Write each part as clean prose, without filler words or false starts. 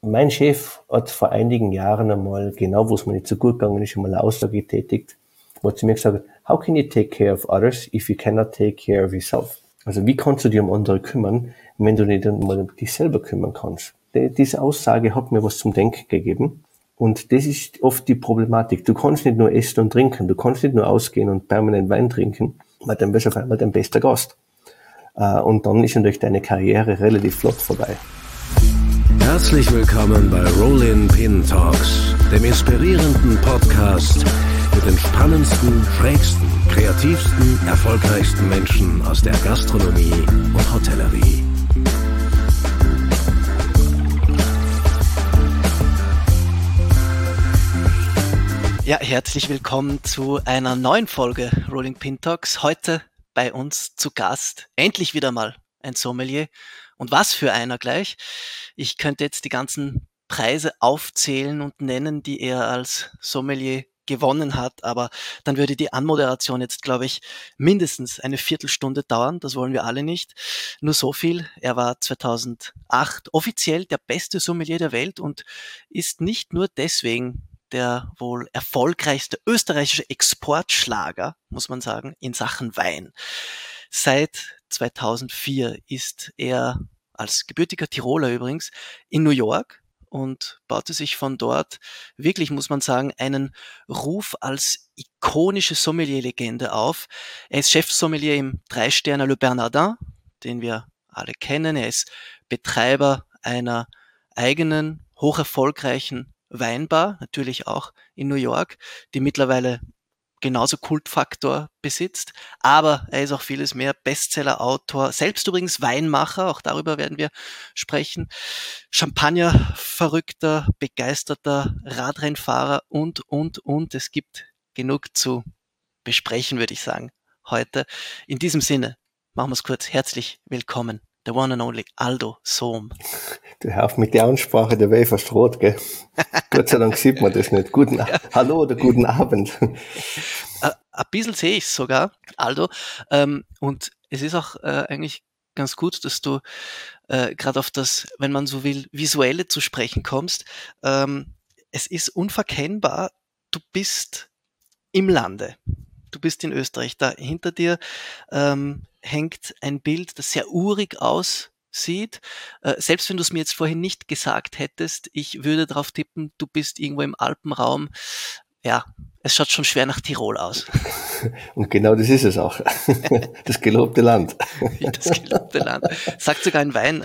mein Chef hat vor einigen Jahren einmal, genau wo es mir nicht so gut gegangen ist, einmal eine Aussage getätigt, wo er zu mir gesagt hat, how can you take care of others if you cannot take care of yourself? Also wie kannst du dich um andere kümmern, wenn du nicht einmal um dich selber kümmern kannst? Diese Aussage hat mir was zum Denken gegeben. Und das ist oft die Problematik. Du kannst nicht nur essen und trinken, du kannst nicht nur ausgehen und permanent Wein trinken, weil dann bist du auf einmal dein bester Gast. Und dann ist natürlich deine Karriere relativ flott vorbei. Herzlich willkommen bei Rollin Pin Talks, dem inspirierenden Podcast mit den spannendsten, schrägsten, kreativsten, erfolgreichsten Menschen aus der Gastronomie und Hotellerie. Ja, herzlich willkommen zu einer neuen Folge Rolling Pin Talks. Heute bei uns zu Gast endlich wieder mal ein Sommelier. Und was für einer gleich. Ich könnte jetzt die ganzen Preise aufzählen und nennen, die er als Sommelier gewonnen hat, aber dann würde die Anmoderation jetzt, glaube ich, mindestens eine Viertelstunde dauern. Das wollen wir alle nicht. Nur so viel. Er war 2008 offiziell der beste Sommelier der Welt und ist nicht nur deswegen der wohl erfolgreichste österreichische Exportschlager, muss man sagen, in Sachen Wein. Seit 2004 ist er als gebürtiger Tiroler übrigens in New York und baute sich von dort wirklich, muss man sagen, einen Ruf als ikonische Sommelier-Legende auf. Er ist Chefsommelier im 3-Sterne Le Bernardin, den wir alle kennen. Er ist Betreiber einer eigenen, hocherfolgreichen Weinbar, natürlich auch in New York, die mittlerweile genauso Kultfaktor besitzt, aber er ist auch vieles mehr, Bestseller-Autor, selbst übrigens Weinmacher, auch darüber werden wir sprechen, Champagner-Verrückter, begeisterter Radrennfahrer und. Es gibt genug zu besprechen, würde ich sagen, heute. In diesem Sinne, machen wir es kurz, herzlich willkommen, the one and only Aldo Sohm. Du hörst mit der Ansprache der Welt fast rot, gell? Gott sei Dank sieht man das nicht. Hallo oder guten Abend. Ein bisschen sehe ich es sogar, Aldo. Und es ist auch eigentlich ganz gut, dass du gerade auf das, wenn man so will, Visuelle zu sprechen kommst. Es ist unverkennbar, du bist im Lande. Du bist in Österreich. Da hinter dir hängt ein Bild, das sehr urig aussieht. Selbst wenn du es mir jetzt vorhin nicht gesagt hättest, ich würde darauf tippen, du bist irgendwo im Alpenraum. Ja, es schaut schon schwer nach Tirol aus. Und genau das ist es auch. Das gelobte Land. Das gelobte Land. Sagt sogar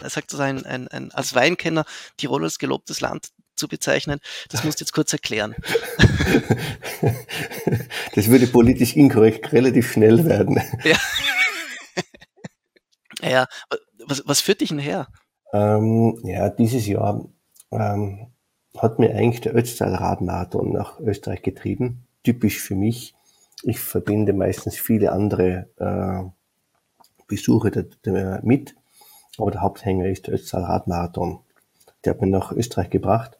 als Weinkenner Tirol als gelobtes Land zu bezeichnen. Das musst du jetzt kurz erklären. Das würde politisch inkorrekt relativ schnell werden. Ja. Ja, was führt dich denn her? Dieses Jahr hat mir eigentlich der Ötztal Radmarathon nach Österreich getrieben. Typisch für mich. Ich verbinde meistens viele andere Besuche mit, aber der Haupthänger ist der Ötztal Radmarathon. Der hat mich nach Österreich gebracht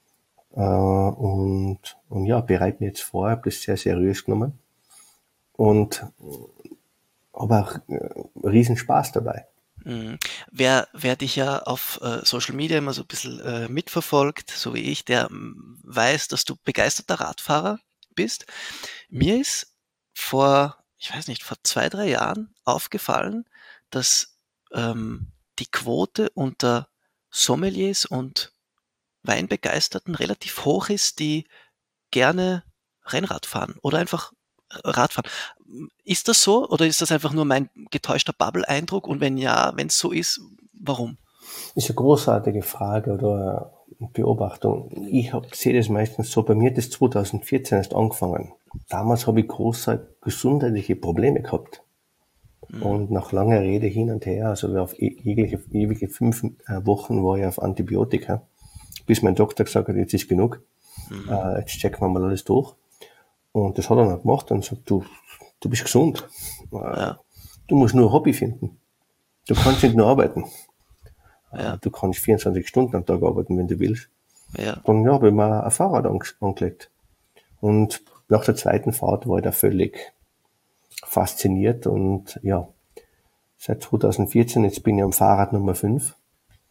und bereite mich jetzt vor, habe das sehr seriös genommen und habe auch riesen Spaß dabei. Wer dich ja auf Social Media immer so ein bisschen mitverfolgt, so wie ich, der weiß, dass du begeisterter Radfahrer bist. Mir ist vor 2-3 Jahren aufgefallen, dass die Quote unter Sommeliers und Weinbegeisterten relativ hoch ist, die gerne Rennrad fahren oder einfach Radfahren. Ist das so oder ist das einfach nur mein getäuschter Bubble-Eindruck? Und wenn ja, wenn es so ist, warum? Das ist eine großartige Frage oder Beobachtung. Ich sehe das meistens so, bei mir hat das 2014 erst angefangen. Damals habe ich große gesundheitliche Probleme gehabt. Und nach langer Rede hin und her, also auf ewige 5 Wochen war ich auf Antibiotika, bis mein Doktor gesagt hat, jetzt ist genug, jetzt checken wir mal alles durch. Und das hat er dann gemacht und sagt, du bist gesund. Ja. Du musst nur ein Hobby finden. Du kannst nicht nur arbeiten. Ja. Du kannst 24 Stunden am Tag arbeiten, wenn du willst. Ja. Dann habe ich mir ein Fahrrad angelegt. Und nach der zweiten Fahrt war ich da völlig fasziniert. Und ja, seit 2014, jetzt bin ich am Fahrrad Nummer 5.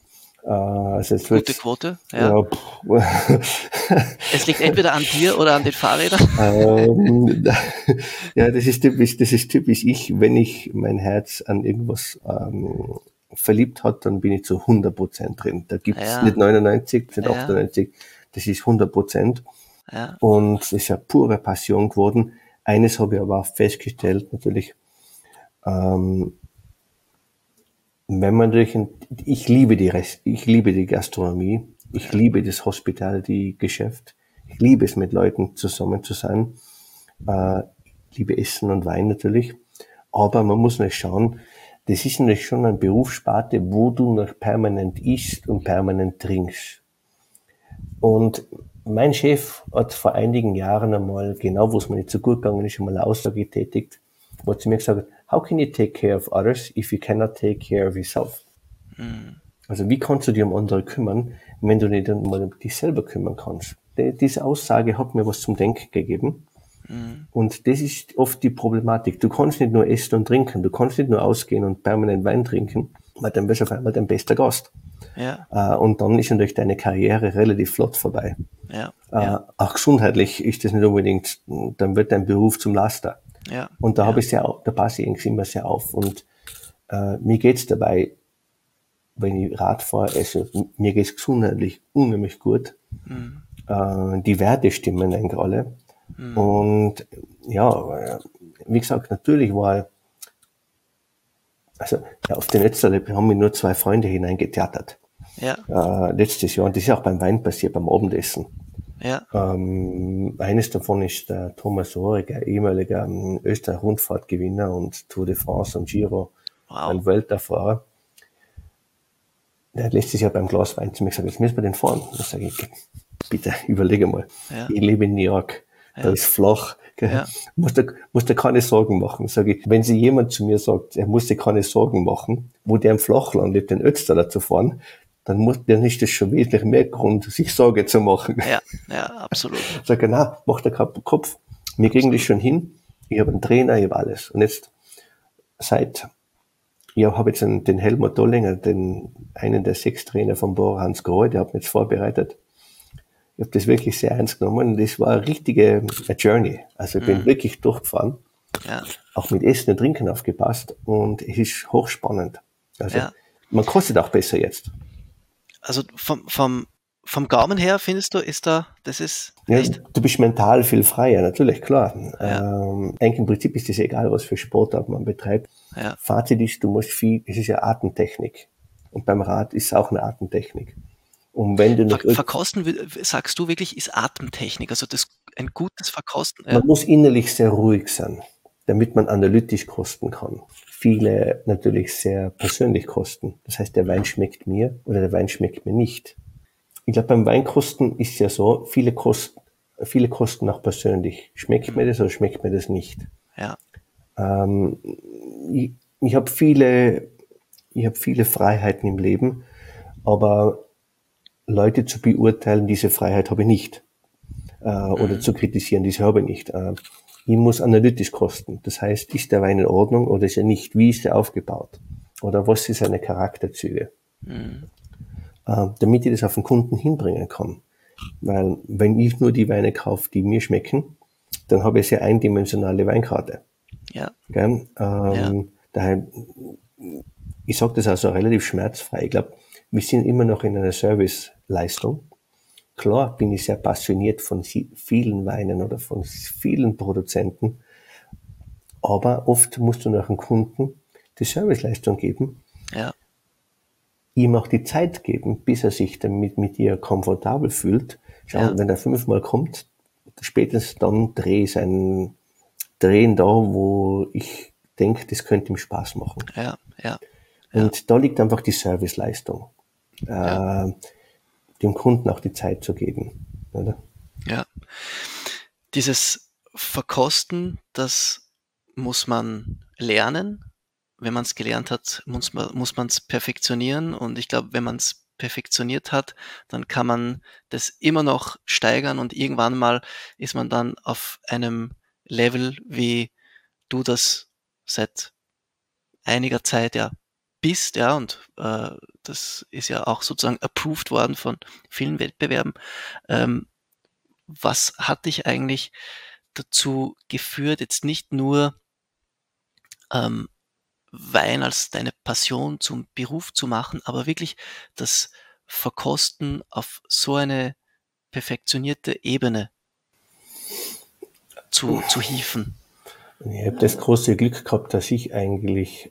Also jetzt Gute wird's, Quote, ja. ja, Es liegt entweder an dir oder an den Fahrrädern. ähm, ja, das ist typisch ich, wenn ich mein Herz an irgendwas verliebt hat, dann bin ich zu 100% drin. Da gibt's Ja, nicht 99, nicht ja, 98, das ist 100%. ja, Und es ist ja pure Passion geworden. Eines habe ich aber auch festgestellt, natürlich, ähm, wenn man ich liebe ich liebe die Gastronomie, ich liebe das Hospitality-Geschäft, ich liebe es, mit Leuten zusammen zu sein, ich liebe Essen und Wein natürlich, aber man muss nicht schauen, das ist natürlich schon eine Berufssparte, wo du noch permanent isst und permanent trinkst. Und mein Chef hat vor einigen Jahren einmal, genau wo es mir nicht so gut gegangen ist, einmal eine Aussage getätigt, wo er zu mir gesagt hat, how can you take care of others if you cannot take care of yourself? Also wie kannst du dich um andere kümmern, wenn du nicht einmal um dich selber kümmern kannst? Diese Aussage hat mir was zum Denken gegeben. Und das ist oft die Problematik. Du kannst nicht nur essen und trinken, du kannst nicht nur ausgehen und permanent Wein trinken, weil dann bist du auf einmal dein bester Gast. ja, Und dann ist natürlich deine Karriere relativ flott vorbei. ja, ja, Auch gesundheitlich ist das nicht unbedingt, dann wird dein Beruf zum Laster. ja, Und da ja, habe ich da passe ich eigentlich immer sehr auf. Und mir geht's dabei, wenn ich Rad fahre, also mir geht's gesundheitlich unheimlich gut. Die Werte stimmen eigentlich alle. Und ja, wie gesagt, natürlich also ja, auf den Ötztaler haben mir nur 2 Freunde hineingetheatert. ja, Letztes Jahr, und das ist auch beim Wein passiert, beim Abendessen. ja, Eines davon ist der Thomas Orig, ein ehemaliger Österreich-Rundfahrtgewinner und Tour de France und Giro, wow, ein Welterfahrer. Der hat letztes Jahr beim Glas Wein zu mir gesagt, jetzt müssen wir den fahren. Da sage ich, bitte, überlege mal. ja, Ich lebe in New York, da ja, ist flach. ja, Musst du keine Sorgen machen. Sage ich, wenn sie jemand zu mir sagt, er muss sich keine Sorgen machen, wo der im Flachland lebt, den Ötztaler zu fahren, dann ist das schon wesentlich mehr Grund, sich Sorge zu machen. ja, ja, absolut. Sag ich, na, mach dir keinen Kopf. Wir kriegen das schon hin. Ich habe einen Trainer, ich habe alles. Und jetzt habe jetzt den Helmut Dollinger, einen der 6 Trainer von Bora Hans Grohe, der hat mich jetzt vorbereitet. Ich habe das wirklich sehr ernst genommen und das war eine richtige Journey. Also ich bin wirklich durchgefahren, Ja, auch mit Essen und Trinken aufgepasst und es ist hochspannend. Also ja. man kostet auch besser jetzt. Also vom Gaumen her findest du, das ist Ja, echt, du bist mental viel freier, natürlich, klar. Ja. Eigentlich im Prinzip ist es egal, was für Sportart man betreibt. ja, Fazit ist, es ist ja Atemtechnik. Und beim Rad ist es auch eine Atemtechnik. Und wenn du noch Verkosten, sagst du wirklich, ist Atemtechnik, also ein gutes Verkosten, ja, man muss innerlich sehr ruhig sein, damit man analytisch kosten kann. Viele natürlich sehr persönlich kosten. Das heißt, der Wein schmeckt mir oder der Wein schmeckt mir nicht. Ich glaube, beim Weinkosten ist ja so, viele kosten auch persönlich. Schmeckt mir das oder schmeckt mir das nicht? ja, Ich habe viele Freiheiten im Leben, aber Leute zu beurteilen, diese Freiheit habe ich nicht. Oder zu kritisieren, diese habe ich nicht. Ich muss analytisch kosten. Das heißt, ist der Wein in Ordnung oder ist er nicht? Wie ist er aufgebaut? Oder was sind seine Charakterzüge? Damit ich das auf den Kunden hinbringen kann. Weil wenn ich nur die Weine kaufe, die mir schmecken, dann habe ich eine sehr eindimensionale Weinkarte. ja, Gell? Daher, ich sage das also relativ schmerzfrei. Ich glaube, wir sind immer noch in einer Serviceleistung. Klar bin ich sehr passioniert von vielen Weinen oder von vielen Produzenten, aber oft musst du nach dem Kunden die Serviceleistung geben, ja, ihm auch die Zeit geben, bis er sich damit mit dir komfortabel fühlt. Schau, Ja. wenn er 5-mal kommt, spätestens dann drehen da, wo ich denke, das könnte ihm Spaß machen. ja, ja, Und da liegt einfach die Serviceleistung, Ja. dem Kunden auch die Zeit zu geben. Oder? ja. Dieses Verkosten, das muss man lernen. Wenn man es gelernt hat, muss man es perfektionieren. Und ich glaube, wenn man es perfektioniert hat, dann kann man das immer noch steigern und irgendwann mal ist man dann auf einem Level, wie du das seit einiger Zeit ja bist, ja, und das ist ja auch sozusagen approved worden von vielen Wettbewerben. Was hat dich eigentlich dazu geführt, jetzt nicht nur ähm, Wein als deine Passion zum Beruf zu machen, aber wirklich das Verkosten auf so eine perfektionierte Ebene zu hieven? Ich habe das große Glück gehabt, dass ich eigentlich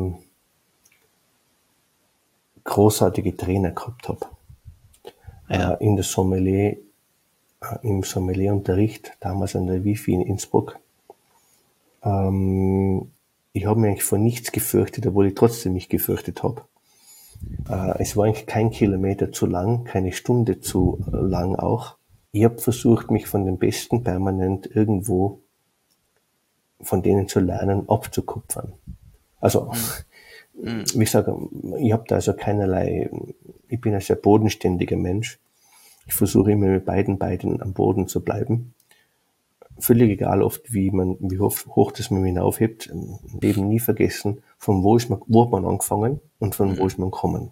großartige Trainer gehabt habe. Ja. In der Sommelier, im Sommelierunterricht, damals an der Wifi in Innsbruck. Ich habe mich eigentlich vor nichts gefürchtet, obwohl ich trotzdem mich gefürchtet habe. Es war eigentlich kein Kilometer zu lang, keine Stunde zu lang auch. Ich habe versucht, mich von den Besten permanent irgendwo von denen zu lernen, abzukupfern. Also, wie ich sage, ich habe da also keinerlei, ich bin ein sehr bodenständiger Mensch. Ich versuche immer mit beiden Beinen am Boden zu bleiben. Völlig egal oft, wie hoch das man hinaufhebt. Eben nie vergessen, von wo hat man angefangen und von wo ist man gekommen.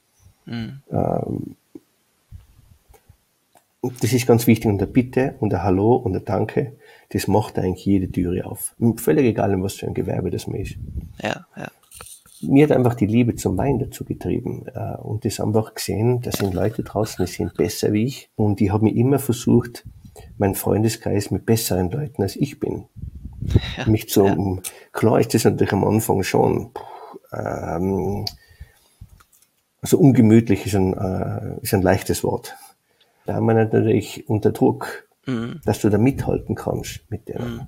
Das ist ganz wichtig. Und der Bitte und der Hallo und der Danke, das macht eigentlich jede Türe auf. Völlig egal, in was für ein Gewerbe das man ist. Ja, ja. Mir hat einfach die Liebe zum Wein dazu getrieben und das einfach gesehen, da sind Leute draußen, die sind besser wie ich und ich habe mich immer versucht, meinen Freundeskreis mit besseren Leuten als ich bin. Ja, Mich zu, klar ist das natürlich am Anfang schon, also ungemütlich ist ein leichtes Wort. Da haben wir natürlich unter Druck, dass du da mithalten kannst mit denen.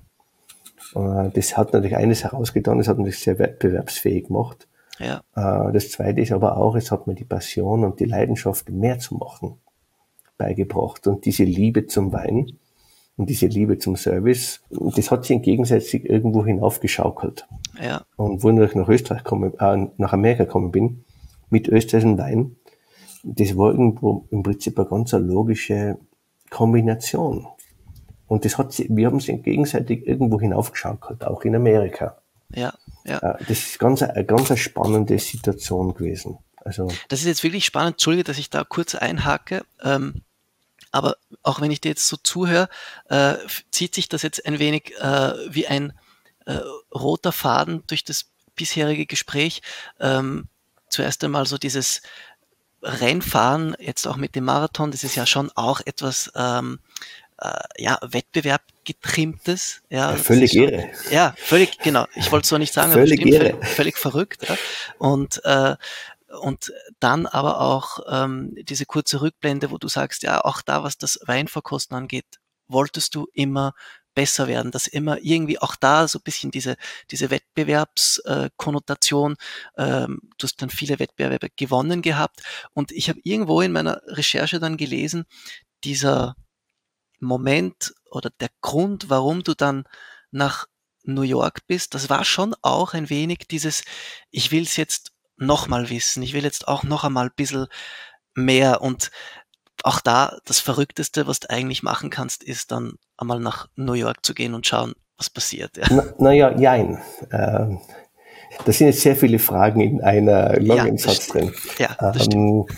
Das hat natürlich eines herausgetan, es hat mich sehr wettbewerbsfähig gemacht. Ja. Das Zweite ist aber auch, es hat mir die Passion und die Leidenschaft, mehr zu machen, beigebracht. Und diese Liebe zum Wein und diese Liebe zum Service, das hat sich gegenseitig irgendwo hinaufgeschaukelt. Ja. Und wo ich nach Amerika gekommen bin, mit österreichischen Wein, das war irgendwo im Prinzip eine ganz logische Kombination. Und wir haben es gegenseitig irgendwo hinaufgeschaukelt, auch in Amerika. Ja, ja. Das ist eine ganz spannende Situation gewesen. Also, das ist jetzt wirklich spannend. Entschuldige, dass ich da kurz einhake. Aber auch wenn ich dir jetzt so zuhöre, zieht sich das jetzt ein wenig wie ein roter Faden durch das bisherige Gespräch. Zuerst einmal so dieses Rennfahren, jetzt auch mit dem Marathon, das ist ja schon auch etwas Wettbewerb getrimmtes. Ja, völlig irre. Ja, völlig, genau. Ich wollte es so nicht sagen, völlig aber irre. Völlig verrückt. Ja. Und dann aber auch diese kurze Rückblende, wo du sagst, ja, auch da, was das Weinverkosten angeht, wolltest du immer besser werden, dass immer irgendwie auch da so ein bisschen diese Wettbewerbskonnotation, du hast dann viele Wettbewerbe gewonnen gehabt und ich habe irgendwo in meiner Recherche dann gelesen, dieser Moment oder der Grund, warum du dann nach New York bist, das war schon auch ein wenig dieses, ich will es jetzt nochmal wissen, ich will jetzt auch noch einmal ein bisschen mehr und auch da, das Verrückteste, was du eigentlich machen kannst, ist dann einmal nach New York zu gehen und schauen, was passiert. Ja. Naja, jein. Da sind jetzt sehr viele Fragen in einer langen Satz drin. Ja, das stimmt.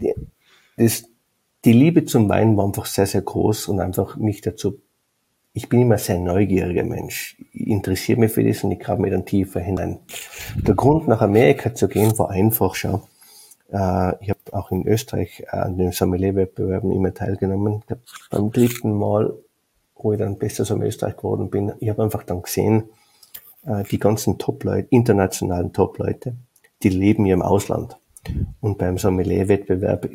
Die Liebe zum Wein war einfach sehr, sehr groß und einfach mich dazu, ich bin immer ein sehr neugieriger Mensch. Ich interessiere mich für das und ich grabe mich dann tiefer hinein. Der Grund, nach Amerika zu gehen, war einfach schon. Ich habe auch in Österreich an den Sommelier-Wettbewerben immer teilgenommen. Beim 3. Mal, wo ich dann besser in Österreich geworden bin, ich habe einfach dann gesehen, die ganzen Top-Leute, internationalen Top-Leute, die leben ja im Ausland. Und beim Sommelier-Wettbewerb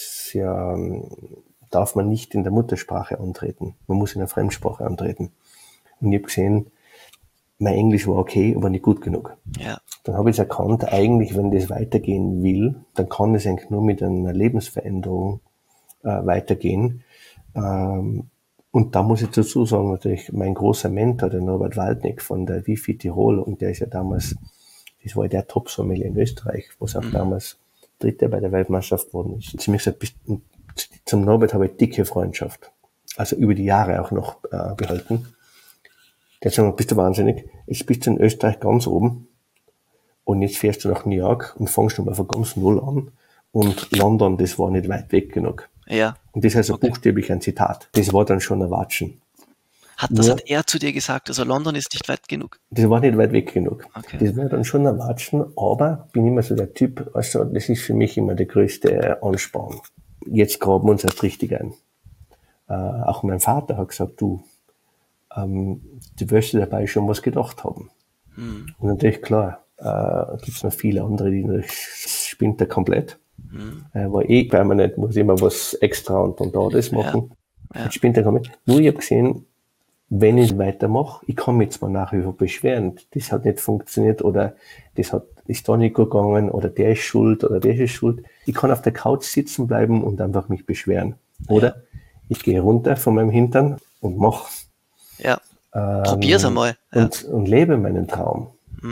darf man nicht in der Muttersprache antreten. Man muss in der Fremdsprache antreten. Und ich habe gesehen, mein Englisch war okay, aber nicht gut genug. Ja. Dann habe ich erkannt, eigentlich, wenn das weitergehen will, dann kann es eigentlich nur mit einer Lebensveränderung weitergehen. Und da muss ich dazu sagen, natürlich mein großer Mentor, der Norbert Waldnick von der Wifi Tirol, und der ist ja damals, das war der Top-Sommelier in Österreich, was auch damals Dritter bei der Weltmeisterschaft geworden ist. Zu mir gesagt, zum Norbert habe ich dicke Freundschaft. Also über die Jahre auch noch behalten. Der hat gesagt, bist du wahnsinnig? Jetzt bist du in Österreich ganz oben Und jetzt fährst du nach New York und fängst nochmal von ganz Null an. Und London, das war nicht weit weg genug. Ja. Und das heißt also buchstäblich ein Zitat. Das war dann schon ein Watschen. Das hat er zu dir gesagt, also London ist nicht weit genug? Das war nicht weit weg genug. Okay. Das war dann schon ein Watschen, aber bin immer so der Typ, also das ist für mich immer der größte Ansporn. Jetzt graben wir uns erst richtig ein. Auch mein Vater hat gesagt, du wirst dir dabei schon was gedacht haben. Und natürlich, klar, gibt es noch viele andere, die natürlich spinnt er komplett. War permanent, muss immer was extra und da das machen. Ja. Spinnt er komplett. Nur ich habe gesehen, wenn ich weitermache, ich kann mich zwar nachher über beschweren, das hat nicht funktioniert oder ist da nicht gegangen oder der ist schuld oder der ist schuld. Ich kann auf der Couch sitzen bleiben und einfach mich beschweren. Oder ich gehe runter von meinem Hintern und mache. Ja, probier's einmal. Ja. Und lebe meinen Traum.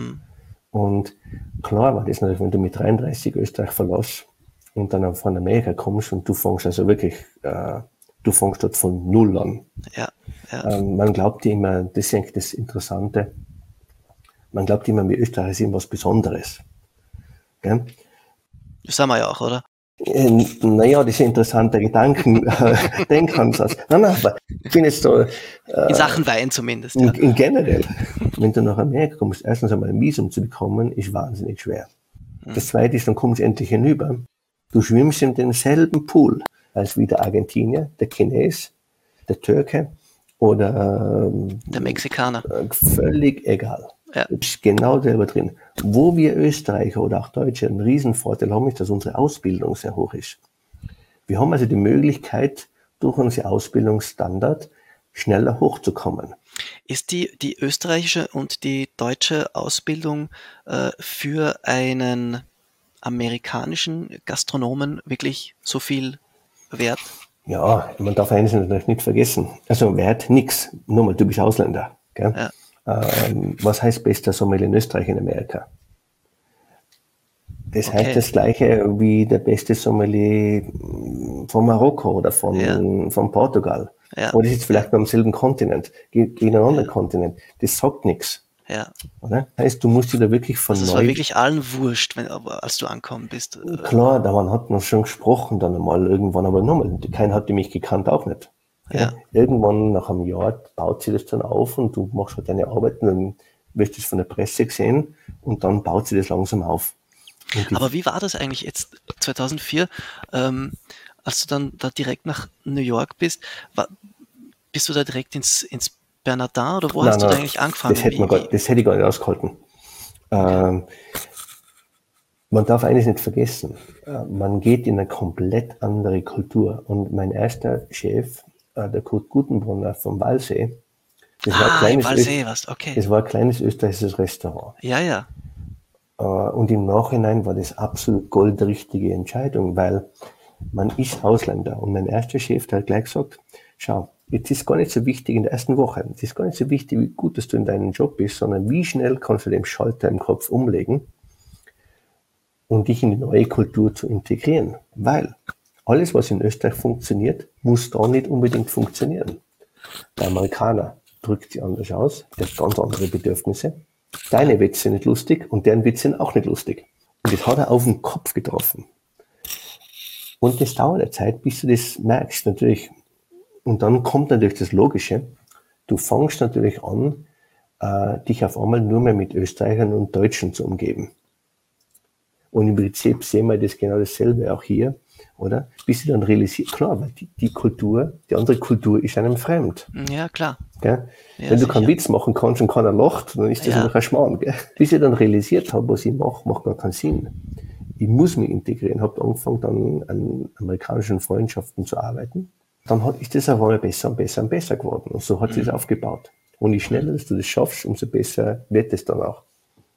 Und klar war das natürlich, wenn du mit 33 Österreich verlässt und dann von Amerika kommst und du fängst also wirklich, du fängst dort von Null an. Ja. Man glaubt immer, das ist eigentlich das Interessante, man glaubt immer, wir Österreicher sind was Besonderes. Gell? Das haben wir ja auch, oder? Naja, das ist ein interessanter Denkansatz. Nein, aber ich bin jetzt da... in Sachen Wein zumindest. Ja. In generell, wenn du nach Amerika kommst, erstens einmal ein Visum zu bekommen, ist wahnsinnig schwer. Das Zweite ist, dann kommst du endlich hinüber. Du schwimmst in denselben Pool als wie der Argentinier, der Chines, der Türke oder der Mexikaner. Völlig egal. Ja. Du bist genau selber drin. Wo wir Österreicher oder auch Deutsche einen Riesenvorteil haben, ist, dass unsere Ausbildung sehr hoch ist. Wir haben also die Möglichkeit, durch unsere Ausbildungsstandard schneller hochzukommen. Ist die österreichische und die deutsche Ausbildung für einen amerikanischen Gastronomen wirklich so viel wert? Ja, man darf eines natürlich nicht vergessen. Also wert nix. Nur mal, du bist Ausländer. Gell? Ja. Was heißt bester Sommelier in Österreich in Amerika? Das heißt das Gleiche wie der beste Sommelier von Marokko oder von Portugal. Ja. Oder ist jetzt vielleicht beim selben Kontinent, gegen einen anderen Kontinent. Das sagt nichts. Ja. Oder? Das heißt, du musst dich da wirklich von neu... Es war wirklich allen wurscht, als du angekommen bist. Klar, man hat noch schon gesprochen dann einmal irgendwann, aber nochmal, keiner hatte mich gekannt, auch nicht. Ja. Irgendwann nach einem Jahr baut sich das dann auf und du machst halt deine Arbeit und dann wirst du es von der Presse gesehen und dann baut sich das langsam auf. Aber wie war das eigentlich jetzt 2004, als du dann da direkt nach New York bist? Bist du da direkt ins Bernardin oder wo hast du da eigentlich angefangen? Das hätte ich gar nicht ausgehalten. Okay. Man darf eines nicht vergessen, man geht in eine komplett andere Kultur und mein erster Chef, der Kurt Gutenbrunner vom Walsee, das war ein kleines österreichisches Restaurant. Ja. Und im Nachhinein war das absolut goldrichtige Entscheidung, weil man ist Ausländer. Und mein erster Chef, der hat gleich gesagt, schau, jetzt ist gar nicht so wichtig in der ersten Woche, es ist gar nicht so wichtig, wie gut, dass du in deinem Job bist, sondern wie schnell kannst du den Schalter im Kopf umlegen und dich in die neue Kultur zu integrieren. Weil alles, was in Österreich funktioniert, muss da nicht unbedingt funktionieren. Der Amerikaner drückt sich anders aus, der hat ganz andere Bedürfnisse. Deine Witze sind nicht lustig und deren Witze sind auch nicht lustig. Und das hat er auf den Kopf getroffen. Und das dauert eine Zeit, bis du das merkst, natürlich. Und dann kommt natürlich das Logische. Du fängst natürlich an, dich auf einmal nur mehr mit Österreichern und Deutschen zu umgeben. Und im Prinzip sehen wir das genau dasselbe auch hier, oder? Bis sie dann realisiert, klar, weil die andere Kultur ist einem fremd. Ja, klar. Gell? Ja, wenn du keinen Witz machen kannst und keiner lacht, dann ist das einfach ein Schmarrn. Gell? Bis ich dann realisiert habe, was ich mache, macht gar keinen Sinn. Ich muss mich integrieren, habe angefangen, dann an amerikanischen Freundschaften zu arbeiten. Dann ist das auf einmal besser und besser und besser geworden. Und so hat sich das aufgebaut. Und je schneller dass du das schaffst, umso besser wird es dann auch.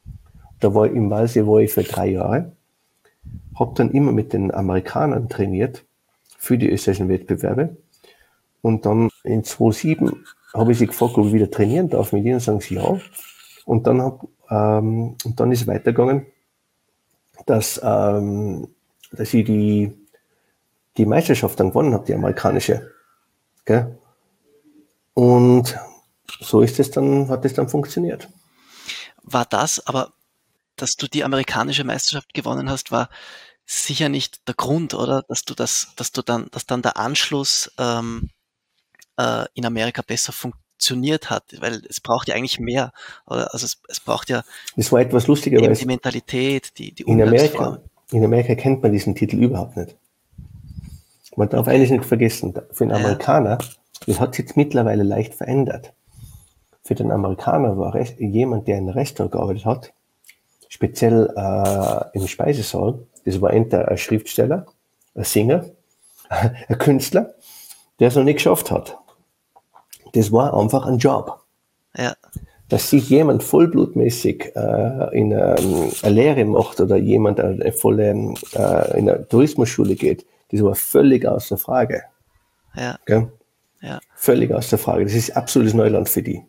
Im Walsee war ich für 3 Jahre, habe dann immer mit den Amerikanern trainiert für die österreichischen Wettbewerbe. Und dann in 2007 habe ich sie gefragt, ob ich wieder trainieren darf mit ihnen, sagen sie ja. Und dann ist es weitergegangen, dass ich die Meisterschaft dann gewonnen habe, die amerikanische. Gell? Und so hat es dann funktioniert. War das aber dass du die amerikanische Meisterschaft gewonnen hast, war sicher nicht der Grund, oder? Dass dann der Anschluss in Amerika besser funktioniert hat, weil es braucht ja eigentlich mehr, oder? Also es braucht ja Das war etwas lustiger, eben weil die Mentalität, die in Umgangsform. Amerika kennt man diesen Titel überhaupt nicht. Man darf eines nicht vergessen, für den Amerikaner, das hat sich jetzt mittlerweile leicht verändert. Für den Amerikaner war jemand, der in einem Restaurant gearbeitet hat, speziell im Speisesaal, das war entweder ein Schriftsteller, ein Singer, ein Künstler, der es noch nicht geschafft hat. Das war einfach ein Job. Ja, Dass sich jemand vollblutmäßig in eine Lehre macht oder jemand in eine Tourismusschule geht, das war völlig außer Frage. ja, Gell? ja. Völlig außer Frage. Das ist absolutes Neuland für die.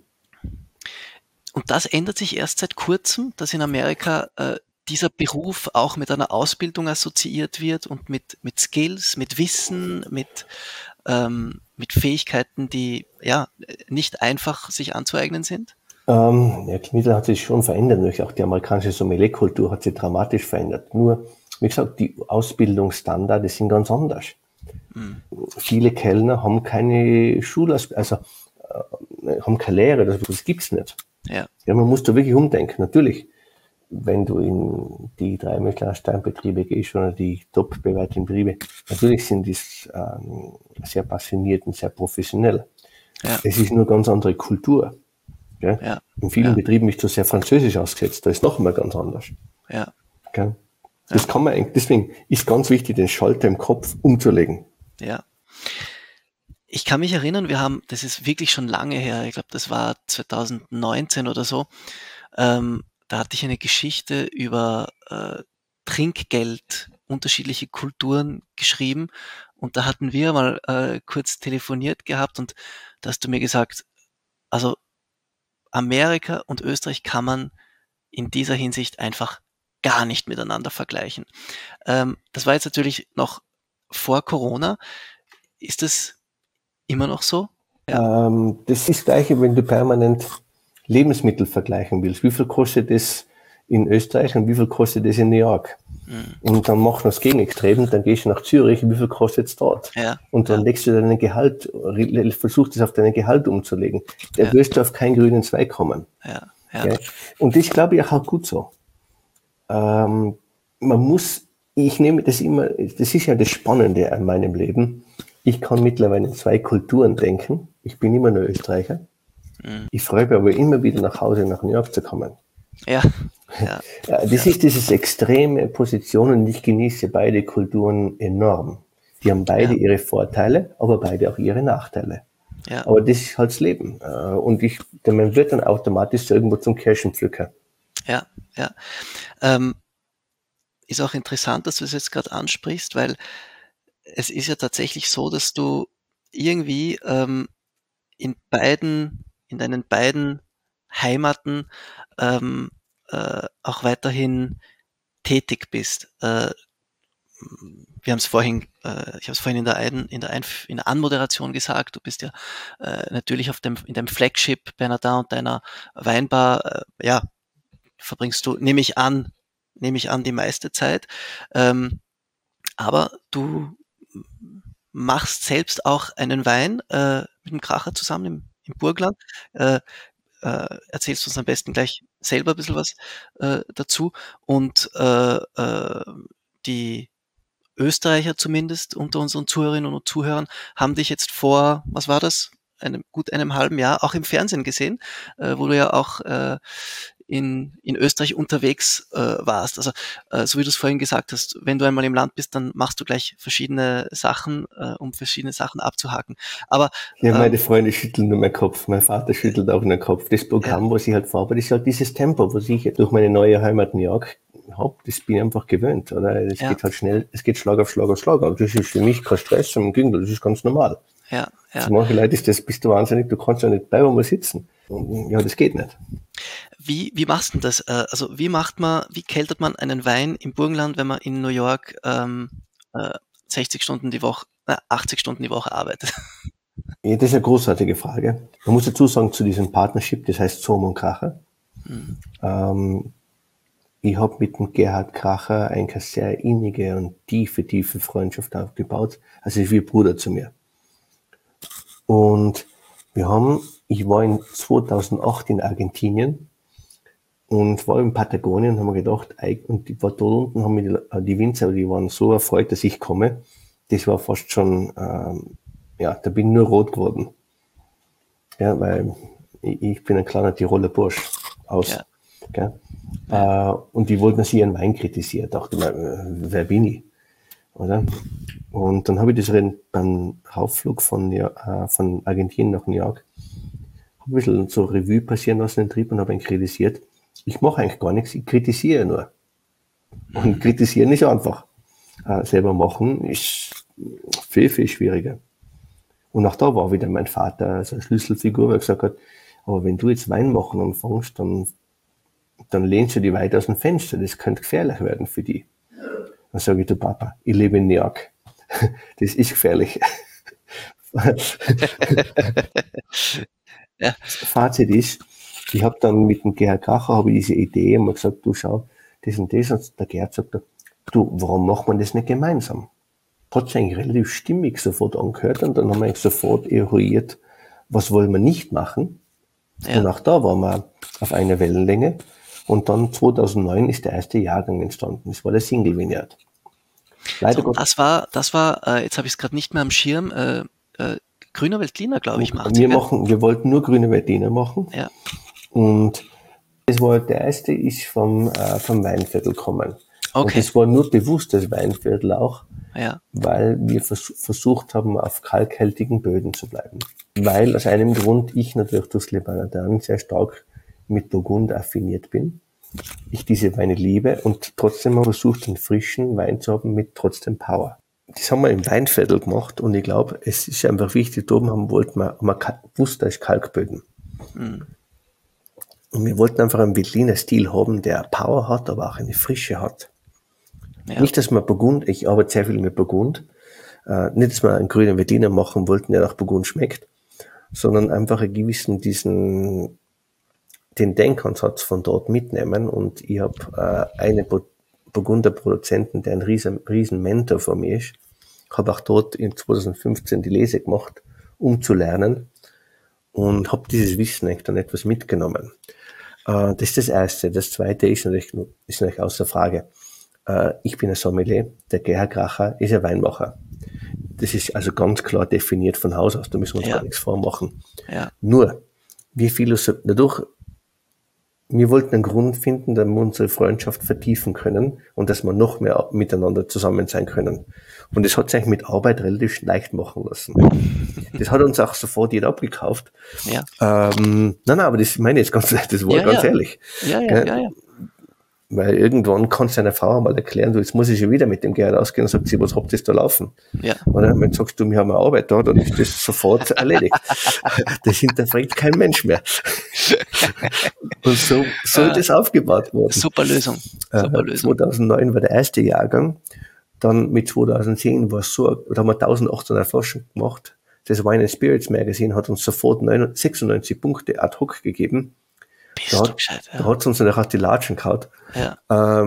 Und das ändert sich erst seit kurzem, dass in Amerika dieser Beruf auch mit einer Ausbildung assoziiert wird und mit Skills, mit Wissen, mit Fähigkeiten, die ja nicht einfach sich anzueignen sind. Ja, mittlerweile hat sich schon verändert. Natürlich auch die amerikanische Sommelierkultur hat sich dramatisch verändert. Nur, wie gesagt, die Ausbildungsstandards sind ganz anders. Viele Kellner haben keine Schulausbildung, haben keine Lehre, das gibt's nicht. Ja, Ja, man muss da wirklich umdenken. Natürlich, wenn du in die 3-Michelin-Sternbetriebe gehst oder die top bewerteten Betriebe, natürlich sind die sehr passioniert und sehr professionell. ja, Es ist nur eine ganz andere Kultur. Gell? ja, In vielen ja. Betrieben ist das sehr französisch ausgesetzt, da ist noch einmal ganz anders. ja, Gell? Das kann man eigentlich, deswegen ist ganz wichtig, den Schalter im Kopf umzulegen. ja. Ich kann mich erinnern, das ist wirklich schon lange her, ich glaube, das war 2019 oder so, da hatte ich eine Geschichte über Trinkgeld, unterschiedliche Kulturen geschrieben und da hatten wir mal kurz telefoniert gehabt und da hast du mir gesagt, also Amerika und Österreich kann man in dieser Hinsicht einfach gar nicht miteinander vergleichen. Das war jetzt natürlich noch vor Corona. Ist das immer noch so? Ja. Das ist das Gleiche, wenn du permanent Lebensmittel vergleichen willst. Wie viel kostet das in Österreich und wie viel kostet das in New York? Und dann machen wir das Gegenextrem, dann gehst du nach Zürich, wie viel kostet es dort? Ja, und dann legst du dein Gehalt, versuchst es auf dein Gehalt umzulegen. Da wirst du auf keinen grünen Zweig kommen. ja. Ja. Und das glaube ich auch gut so. Man muss, ich nehme das immer, das ist ja das Spannende an meinem Leben. Ich kann mittlerweile in 2 Kulturen denken. Ich bin immer nur Österreicher. Ich freue mich aber immer wieder nach Hause, nach New York zu kommen. Ja, ja, Das ist dieses extreme Position und ich genieße beide Kulturen enorm. Die haben beide ihre Vorteile, aber beide auch ihre Nachteile. ja, Aber das ist halt das Leben. Und man wird dann automatisch irgendwo zum Kirschenpflücker. ja, ja. Ist auch interessant, dass du es jetzt gerade ansprichst, weil es ist ja tatsächlich so, dass du irgendwie in deinen beiden Heimaten auch weiterhin tätig bist. Wir haben es vorhin, ich habe es vorhin in der Anmoderation gesagt, du bist ja natürlich in deinem Flagship Bernardin und deiner Weinbar, ja, verbringst du, nehme ich an, die meiste Zeit. Aber du machst selbst auch einen Wein mit dem Kracher zusammen im Burgland. Erzählst uns am besten gleich selber ein bisschen was dazu. Und die Österreicher zumindest unter unseren Zuhörerinnen und Zuhörern haben dich jetzt vor, was war das, gut einem halben Jahr auch im Fernsehen gesehen, wo du ja auch in Österreich unterwegs warst. Also so wie du es vorhin gesagt hast, wenn du einmal im Land bist, dann machst du gleich verschiedene Sachen, um verschiedene Sachen abzuhaken. Aber ja, meine Freunde schütteln nur meinen Kopf, mein Vater schüttelt auch den Kopf. Das Programm, was ich halt fahre, das ist halt dieses Tempo, was ich durch meine neue Heimat New York habe, das bin ich einfach gewöhnt. Oder? Es geht halt schnell, es geht Schlag auf Schlag auf Schlag. Und das ist für mich kein Stress, im Gegenteil, das ist ganz normal. Ja, ja. Für manche Leute ist das, bist du wahnsinnig, du kannst ja nicht bleiben, mal sitzen. Und, ja, das geht nicht. Wie machst du denn das? Also wie keltert man einen Wein im Burgenland, wenn man in New York 60 Stunden die Woche, 80 Stunden die Woche arbeitet? Ja, das ist eine großartige Frage. Man muss dazu sagen, zu diesem Partnership, das heißt Sohm und Kracher, ich habe mit dem Gerhard Kracher eine sehr innige und tiefe Freundschaft aufgebaut. Also ist wie ein Bruder zu mir. Und ich war in 2008 in Argentinien und war in Patagonien und haben mir gedacht, und die war dort unten, haben mir die Winzer, die waren so erfreut, dass ich komme. Das war fast schon, da bin ich nur rot geworden. Ja, weil ich bin ein kleiner Tiroler Bursch aus. Ja. Und die wollten sich ihren Wein kritisieren. Dachte mir, wer bin ich? Oder? Und dann habe ich das beim Raufflug von Argentinien nach New York, habe ein bisschen so Revue passieren lassen, den Trip, und habe ihn kritisiert. Ich mache eigentlich gar nichts, ich kritisiere nur. Und kritisieren ist einfach. Selber machen ist viel schwieriger. Und auch da war wieder mein Vater als eine Schlüsselfigur, weil er gesagt hat, aber wenn du jetzt Wein machen anfängst, dann lehnst du die weit aus dem Fenster, das könnte gefährlich werden für die. Dann sage ich, du Papa, ich lebe in New York. Das ist gefährlich. Ja. Das Fazit ist, ich habe dann mit dem Gerhard Kracher diese Idee und mir gesagt, du schau, das und das. Und der Gerhard sagt, du, warum macht man das nicht gemeinsam? Hat sich eigentlich relativ stimmig sofort angehört und dann haben wir eigentlich sofort eruiert, was wollen wir nicht machen. Ja. Und auch da waren wir auf einer Wellenlänge. Und dann 2009 ist der erste Jahrgang entstanden. Das war der Single Vineyard. Leider so, das war, jetzt habe ich es gerade nicht mehr am Schirm, Grüner Veltliner, glaube ich, macht wir wollten nur Grüne Veltliner machen. Ja. Und das war der erste, ist vom Weinviertel gekommen. Okay. Und das war nur bewusst das Weinviertel auch, ja. weil wir versucht haben, auf kalkhaltigen Böden zu bleiben. Weil aus einem Grund ich natürlich durchs Le Bernardin sehr stark mit Burgund affiniert bin. Ich diese Weine liebe und trotzdem habe ich versucht, einen frischen Wein zu haben mit trotzdem Power. Das haben wir im Weinviertel gemacht und ich glaube, es ist einfach wichtig, da oben haben wir gewusst, da ist Kalkböden. Mhm. Und wir wollten einfach einen Veltliner Stil haben, der Power hat, aber auch eine Frische hat. Ja. Nicht, dass wir Burgund, ich arbeite sehr viel mit Burgund, nicht, dass wir einen grünen Veltliner machen wollten, der nach Burgund schmeckt, sondern einfach einen gewissen den Denkansatz von dort mitnehmen. Und ich habe einen Burgunder Produzenten, der ein riesen Mentor von mir ist, habe auch dort in 2015 die Lese gemacht, um zu lernen, und habe dieses Wissen eigentlich dann etwas mitgenommen. Das ist das Erste. Das Zweite ist natürlich außer Frage. Ich bin ein Sommelier, der Gerhard Kracher ist ein Weinmacher. Das ist also ganz klar definiert von Haus aus, da müssen wir uns gar nichts vormachen. Ja. Nur, wir wollten einen Grund finden, dass wir unsere Freundschaft vertiefen können und dass wir noch mehr miteinander zusammen sein können. Und das hat sich eigentlich mit Arbeit relativ leicht machen lassen. Das hat uns auch sofort jeder abgekauft. Ja. Nein, aber das meine ich jetzt ganz ehrlich. Ja. Weil irgendwann kannst du deiner Frau mal erklären, du, jetzt muss ich schon wieder mit dem Gerhard ausgehen, und sagt sie, was habt ihr da laufen? Ja. Und dann sagst du, wir haben eine Arbeit da, dann ist das sofort erledigt. Das hinterfragt kein Mensch mehr. Und so ist das aufgebaut worden. Super Lösung. 2009 war der erste Jahrgang, dann mit 2010 war es so, da haben wir 1800 Flaschen gemacht. Das Wine and Spirits Magazine hat uns sofort 96 Punkte ad hoc gegeben. Da hat es uns natürlich auch die Latschen gehauen. Ja.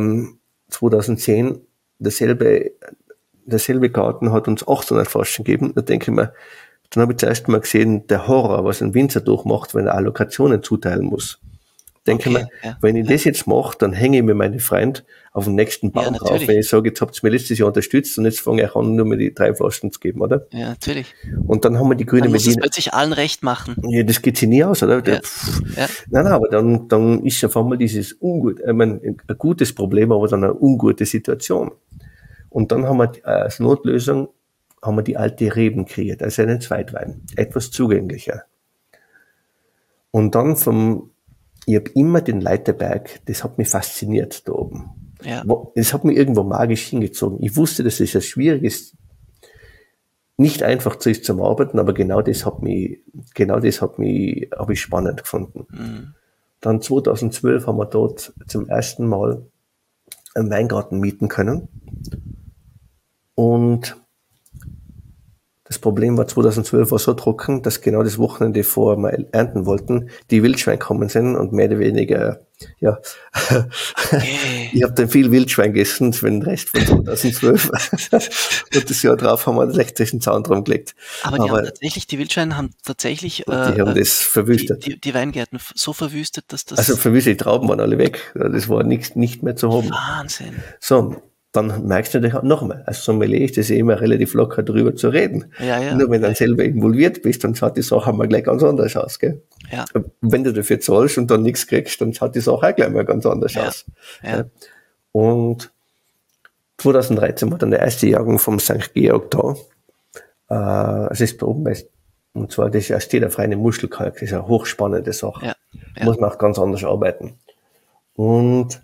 2010, derselbe Garten hat uns 800 Flaschen gegeben. Da denke ich mir, dann habe ich zuerst mal gesehen, der Horror, was ein Winzer durchmacht, wenn er Allokationen zuteilen muss. Denke mir, wenn ich das jetzt mache, dann hänge ich mir meine Freund auf den nächsten Baum drauf, wenn ich sage, jetzt habt ihr mir letztes Jahr unterstützt und jetzt fange ich an, nur mir die 3 Flaschen zu geben, oder? Ja, natürlich. Und dann haben wir die grüne Medina. Man muss es plötzlich allen recht machen. Ja, das geht sich nie aus, oder? Nein, aber dann ist auf einmal dieses ein gutes Problem, aber dann eine ungute Situation. Und dann haben wir als Notlösung die alte Reben kreiert, also einen Zweitwein, etwas zugänglicher. Und dann ich habe immer den Leiterberg, das hat mich fasziniert da oben. Ja. Das hat mich irgendwo magisch hingezogen. Ich wusste, dass es ein schwieriges, nicht einfach ist zum Arbeiten, aber genau das habe ich spannend gefunden. Mhm. Dann 2012 haben wir dort zum ersten Mal einen Weingarten mieten können. Und Das Problem war, 2012 war so trocken, dass genau das Wochenende vor wir ernten wollten, die Wildschweine gekommen sind und mehr oder weniger, ja, ich habe dann viel Wildschwein gegessen für den Rest von 2012 und das Jahr drauf haben wir einen elektrischen Zaun drum gelegt. Aber die Wildschweine haben tatsächlich die haben das verwüstet. Die Weingärten so verwüstet, dass das... Also verwüstet, die Trauben waren alle weg. Das war nicht mehr zu haben. Wahnsinn. So, dann merkst du natürlich auch noch einmal, als Sommelier ist es immer relativ locker, darüber zu reden. Ja. Nur wenn du dann selber involviert bist, dann schaut die Sache mal gleich ganz anders aus. Gell? Ja. Wenn du dafür zahlst und dann nichts kriegst, dann schaut die Sache auch gleich mal ganz anders aus. Ja. Und 2013 war dann der erste Jahrgang vom St. Georg da. Es ist da oben, und zwar, das steht auf reine Muschelkalk, das ist eine hochspannende Sache. Ja. Muss man auch ganz anders arbeiten. Und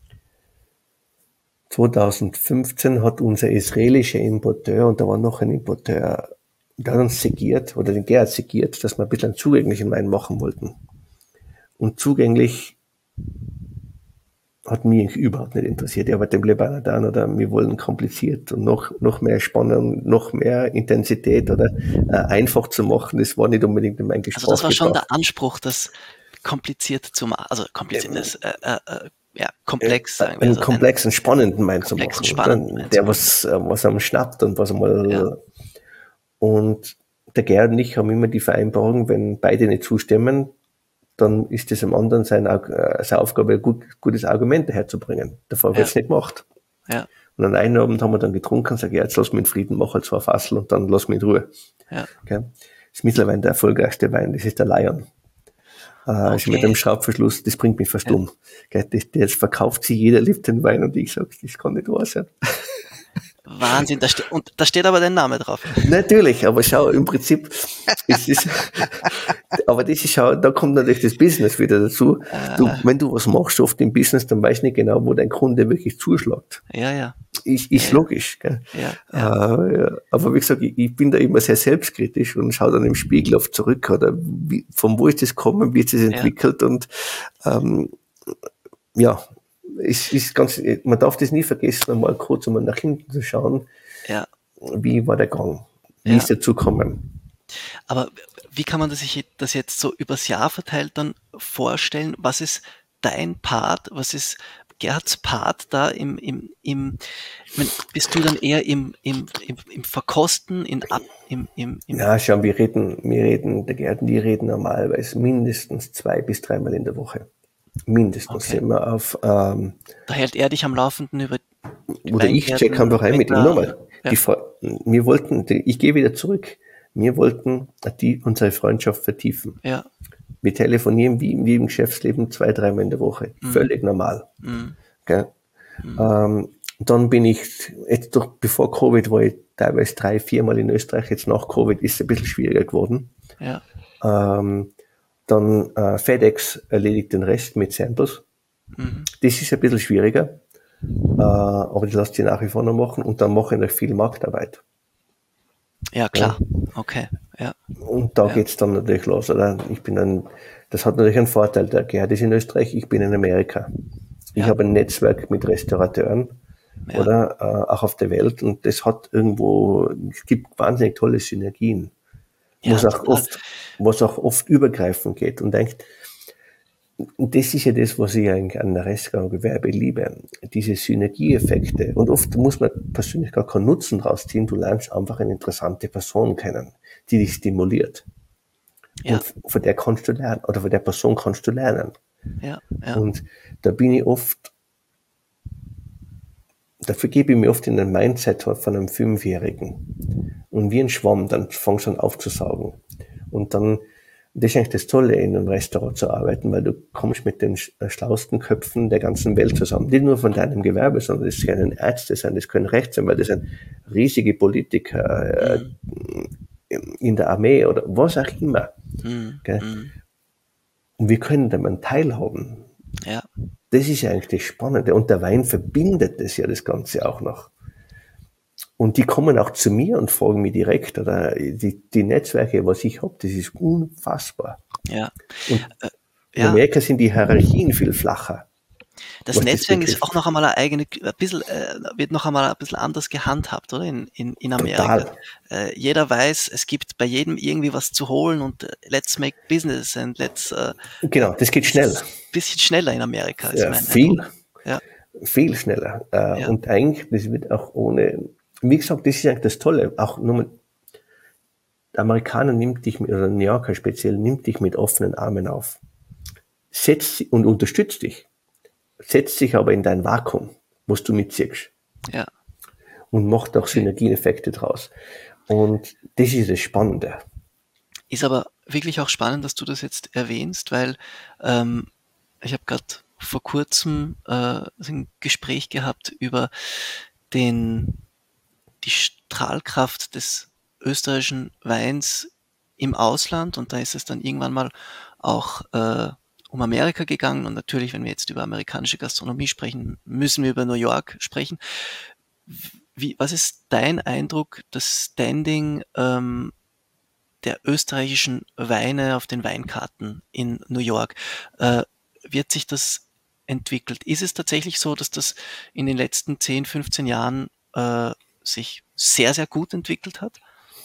2015 hat unser israelischer Importeur, und da war noch ein Importeur, der hat uns segiert, oder den Gerhard segiert, dass wir ein bisschen einen zugänglichen Wein machen wollten. Und zugänglich hat mich überhaupt nicht interessiert. Ich arbeite im Lebanon oder wir wollen kompliziert und noch mehr Spannung, noch mehr Intensität oder einfach zu machen. Das war nicht unbedingt in mein Gespräch. Also das war schon der Anspruch, das kompliziert zu machen, also kompliziert, komplex, sagen wir. Einen komplexen, spannenden Wein zu machen. Spannenden der was am schnappt und was einmal, und der Gerhard und ich haben immer die Vereinbarung, wenn beide nicht zustimmen, dann ist es dem anderen seine Aufgabe, ein gutes Argument herzubringen. Davor wird es nicht gemacht. Ja. Und an einem Abend haben wir dann getrunken und gesagt, jetzt lass mich in Frieden, mach halt 2 Fassel und dann lass mich in Ruhe. Ja. Okay. Das ist mittlerweile der erfolgreichste Wein, das ist der Lion. Ist mit dem Schraubverschluss, das bringt mich fast um. Das verkauft sich jeder, liebt den Wein und ich sage, das kann nicht wahr sein. Wahnsinn, da steht aber dein Name drauf. Natürlich, aber schau, im Prinzip ist es, aber das ist, schau, da kommt natürlich das Business wieder dazu. Wenn du was machst, oft im Business, dann weißt du nicht genau, wo dein Kunde wirklich zuschlägt. Ja. Ist logisch, gell? Ja. Aber wie gesagt, ich bin da immer sehr selbstkritisch und schaue dann im Spiegel oft zurück, oder von wo ist das gekommen, wie ist das entwickelt und, es ist ganz, man darf das nie vergessen, einmal kurz einmal nach hinten zu schauen. Ja. Wie war der Gang? Wie ist dazu gekommen? Aber wie kann man sich das jetzt so übers Jahr verteilt dann vorstellen? Was ist dein Part? Was ist Gerhards Part da bist du dann eher im Verkosten, Ja, schau, wir reden, der Gerhard und die reden normalerweise mindestens 2 bis 3 Mal in der Woche. Mindestens sind wir auf. Da hält er dich am Laufenden über. Oder ich check einfach ein mit ihm. Nochmal. Wir wollten, ich gehe wieder zurück. Wir wollten unsere Freundschaft vertiefen. Ja. Wir telefonieren wie im Geschäftsleben 2-3 Mal in der Woche. Völlig normal. Okay? Dann bin ich, jetzt bevor Covid war ich teilweise 3-4 Mal in Österreich. Jetzt nach Covid ist es ein bisschen schwieriger geworden. Ja. Dann FedEx erledigt den Rest mit Samples. Das ist ein bisschen schwieriger, aber das lässt sich nach wie vor noch machen. Und dann mache ich noch viel Marktarbeit. Ja, klar. Okay. Ja. Und da geht's dann natürlich los. Oder? Das hat natürlich einen Vorteil. Der Gerhard ist in Österreich, ich bin in Amerika. Ich habe ein Netzwerk mit Restaurateuren, oder auch auf der Welt. Und das hat es gibt wahnsinnig tolle Synergien. Was auch oft übergreifend geht und denkt, das ist ja das, was ich eigentlich an der Restaurantgewerbe liebe, diese Synergieeffekte. Und oft muss man persönlich gar keinen Nutzen draus ziehen, du lernst einfach eine interessante Person kennen, die dich stimuliert. Ja. Und von der kannst du lernen, oder von der Person kannst du lernen. Ja. Und da bin ich oft, dafür gebe ich mir oft in den Mindset von einem 5-Jährigen. Und wie ein Schwamm, dann fängst du an aufzusaugen. Und dann, das ist eigentlich das Tolle, in einem Restaurant zu arbeiten, weil du kommst mit den schlauesten Köpfen der ganzen Welt zusammen. Nicht nur von deinem Gewerbe, sondern das können Ärzte sein, das können Rechtsanwälte sein, riesige Politiker in der Armee oder was auch immer. Okay? Und wir können daran teilhaben. Ja. Das ist ja eigentlich das Spannende. Und der Wein verbindet das ja das Ganze auch noch. Und die kommen auch zu mir und fragen mich direkt, oder die Netzwerke, was ich habe, das ist unfassbar. Ja. Und in Amerika sind die Hierarchien viel flacher. Das Netzwerk ist auch noch einmal wird noch einmal ein bisschen anders gehandhabt, oder? In Amerika. Total. Jeder weiß, es gibt bei jedem irgendwie was zu holen und let's make business and let's. Genau, das geht schnell. Ein bisschen schneller in Amerika, ist mein viel. Eindruck. Ja. Viel schneller. Und eigentlich, das wird auch wie gesagt, das ist eigentlich das Tolle. Auch nur der Amerikaner nimmt dich oder New Yorker speziell, nimmt dich mit offenen Armen auf. Setzt und unterstützt dich. Setzt sich aber in dein Vakuum, was du mitziehst. Ja. Und macht auch Synergieeffekte draus. Und das ist das Spannende. Ist aber wirklich auch spannend, dass du das jetzt erwähnst, weil ich habe gerade vor kurzem ein Gespräch gehabt über die Strahlkraft des österreichischen Weins im Ausland, und da ist es dann irgendwann mal auch um Amerika gegangen, und natürlich, wenn wir jetzt über amerikanische Gastronomie sprechen, müssen wir über New York sprechen. Was ist dein Eindruck, das Standing der österreichischen Weine auf den Weinkarten in New York? Wird sich das entwickelt? Ist es tatsächlich so, dass das in den letzten 10, 15 Jahren sich sehr, sehr gut entwickelt hat?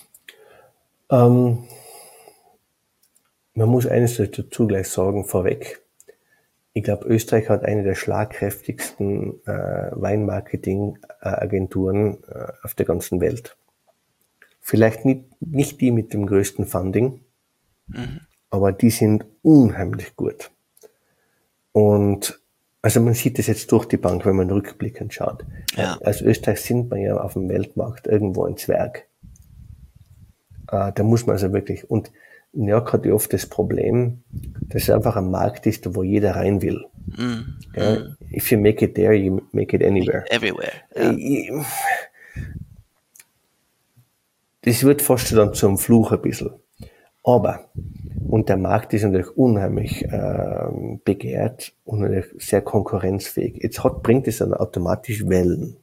Man muss eines dazu gleich sagen, vorweg. Ich glaube, Österreich hat eine der schlagkräftigsten Weinmarketing-Agenturen auf der ganzen Welt. Vielleicht nicht die mit dem größten Funding, aber die sind unheimlich gut. Und also man sieht das jetzt durch die Bank, wenn man rückblickend schaut. Ja. Als Österreich sind wir ja auf dem Weltmarkt irgendwo ein Zwerg. Da muss man also wirklich, und New York hat ja oft das Problem, dass es einfach ein Markt ist, wo jeder rein will. Ja, if you make it there, you make it anywhere. Everywhere. Ja. Das wird fast dann zum Fluch ein bisschen. Aber, und der Markt ist natürlich unheimlich begehrt und natürlich sehr konkurrenzfähig. Jetzt bringt es dann automatisch Wellen.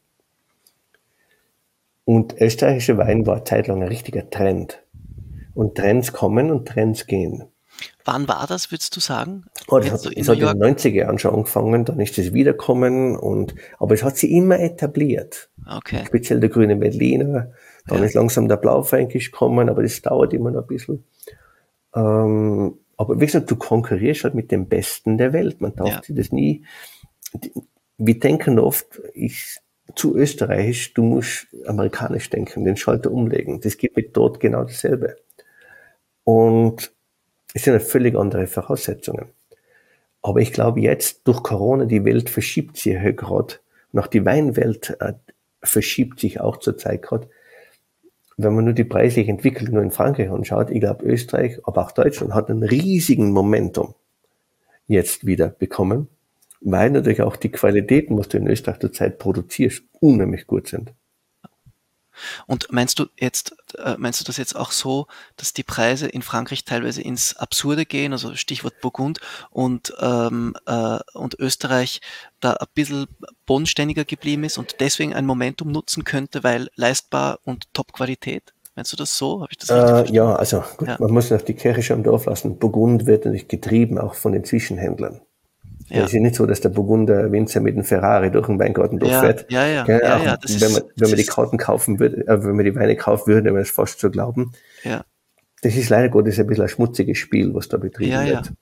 Und österreichischer Wein war zeitlang ein richtiger Trend. Und Trends kommen und Trends gehen. Wann war das, würdest du sagen? Es hat in den 90er Jahren schon angefangen, dann ist es wiederkommen, aber es hat sich immer etabliert. Okay. Speziell der grüne Veltliner, dann ist langsam der Blaufränkisch gekommen, aber das dauert immer noch ein bisschen. Aber wie gesagt, du konkurrierst halt mit dem Besten der Welt. Man darf sich das nie. Wir denken oft, zu österreichisch, du musst amerikanisch denken, den Schalter umlegen. Das geht mit dort genau dasselbe. Und es sind völlig andere Voraussetzungen. Aber ich glaube jetzt, durch Corona, die Welt verschiebt sich ja gerade. Nach die Weinwelt verschiebt sich auch zurzeit gerade. Wenn man nur die preisliche Entwicklung nur in Frankreich anschaut, ich glaube Österreich, aber auch Deutschland hat einen riesigen Momentum jetzt wieder bekommen, weil natürlich auch die Qualitäten, was du in Österreich zurzeit produzierst, unheimlich gut sind. Und meinst du das jetzt auch so, dass die Preise in Frankreich teilweise ins Absurde gehen, also Stichwort Burgund, und Österreich da ein bisschen bodenständiger geblieben ist und deswegen ein Momentum nutzen könnte, weil leistbar und Top-Qualität? Meinst du das so? Habe ich das richtig verstanden? Ja, also gut, man muss noch die Kirche schon im Dorf lassen. Burgund wird natürlich getrieben auch von den Zwischenhändlern. Ja. Es ist nicht so, dass der Burgunder Winzer mit einem Ferrari durch den Weingarten durchfährt. Wenn man die Karten kaufen würde, wenn man die Weine kaufen würde, wäre es fast zu glauben. Ja. Das ist leider Gottes ein bisschen ein schmutziges Spiel, was da betrieben wird.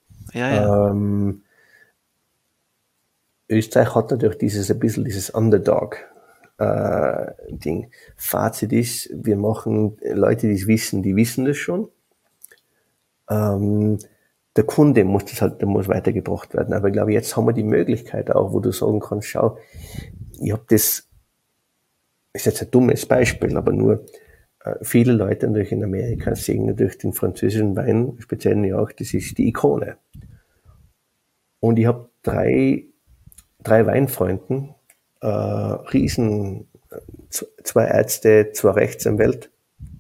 Österreich hat natürlich dieses Underdog-Ding. Fazit ist, wir machen Leute, die es wissen, die wissen das schon. Der Kunde muss weitergebracht werden. Aber ich glaube, jetzt haben wir die Möglichkeit auch, wo du sagen kannst, schau, ich habe das, ist jetzt ein dummes Beispiel, aber nur viele Leute natürlich in Amerika sehen natürlich den französischen Wein, speziell in New York, das ist die Ikone. Und ich habe drei Weinfreunden, zwei Ärzte, 2 Rechtsanwälte,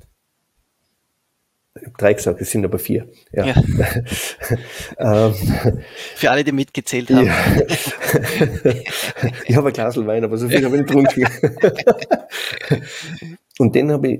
ich habe 3 gesagt, es sind aber 4. Ja. Für alle, die mitgezählt haben. Ja. Ich habe ein Glas Wein, aber so viel habe ich nicht getrunken. Und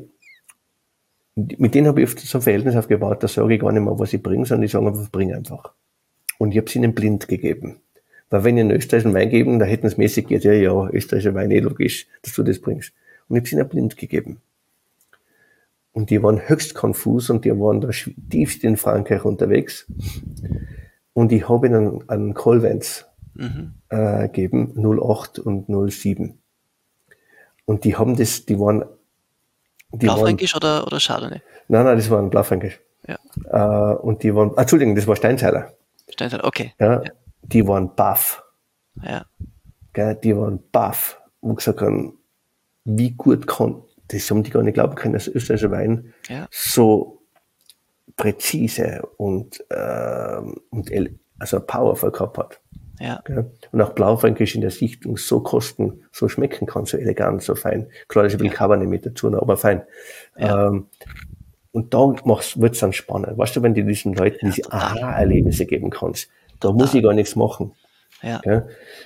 mit denen habe ich oft so ein Verhältnis aufgebaut, da sage ich gar nicht mehr, was ich bringe, sondern ich sage einfach, bring einfach. Und ich habe es ihnen blind gegeben. Weil wenn ich einen österreichischen Wein geben, da hätten sie mäßig gesagt, ja, österreichischer Wein, logisch, dass du das bringst. Und ich habe es ihnen blind gegeben. Und die waren höchst konfus und die waren da tiefst in Frankreich unterwegs. Und ich habe ihnen einen Colvens gegeben, 08 und 07. Und die haben das, die waren... Blaufränkisch oder Chardonnay? Nein, das war ein Blaufränkisch. Ja. Und die waren, Entschuldigung, das war Steinzeiler. Steinzeiler, okay. Ja, die waren baff. Ja. Gell, die waren baff. Und gesagt haben, wie gut kann, das haben die gar nicht glauben können, dass österreichischer Wein so präzise und also powerful gehabt hat. Ja. Gell? Und auch Blaufränkisch in der Sichtung so so schmecken kann, so elegant, so fein. Klar, da ist ein bisschen Cabernet mit dazu, aber fein. Ja. Und da wird es dann spannend. Weißt du, wenn du diesen Leuten diese Aha-Erlebnisse geben kannst, da muss ich gar nichts machen. Ja. Gell?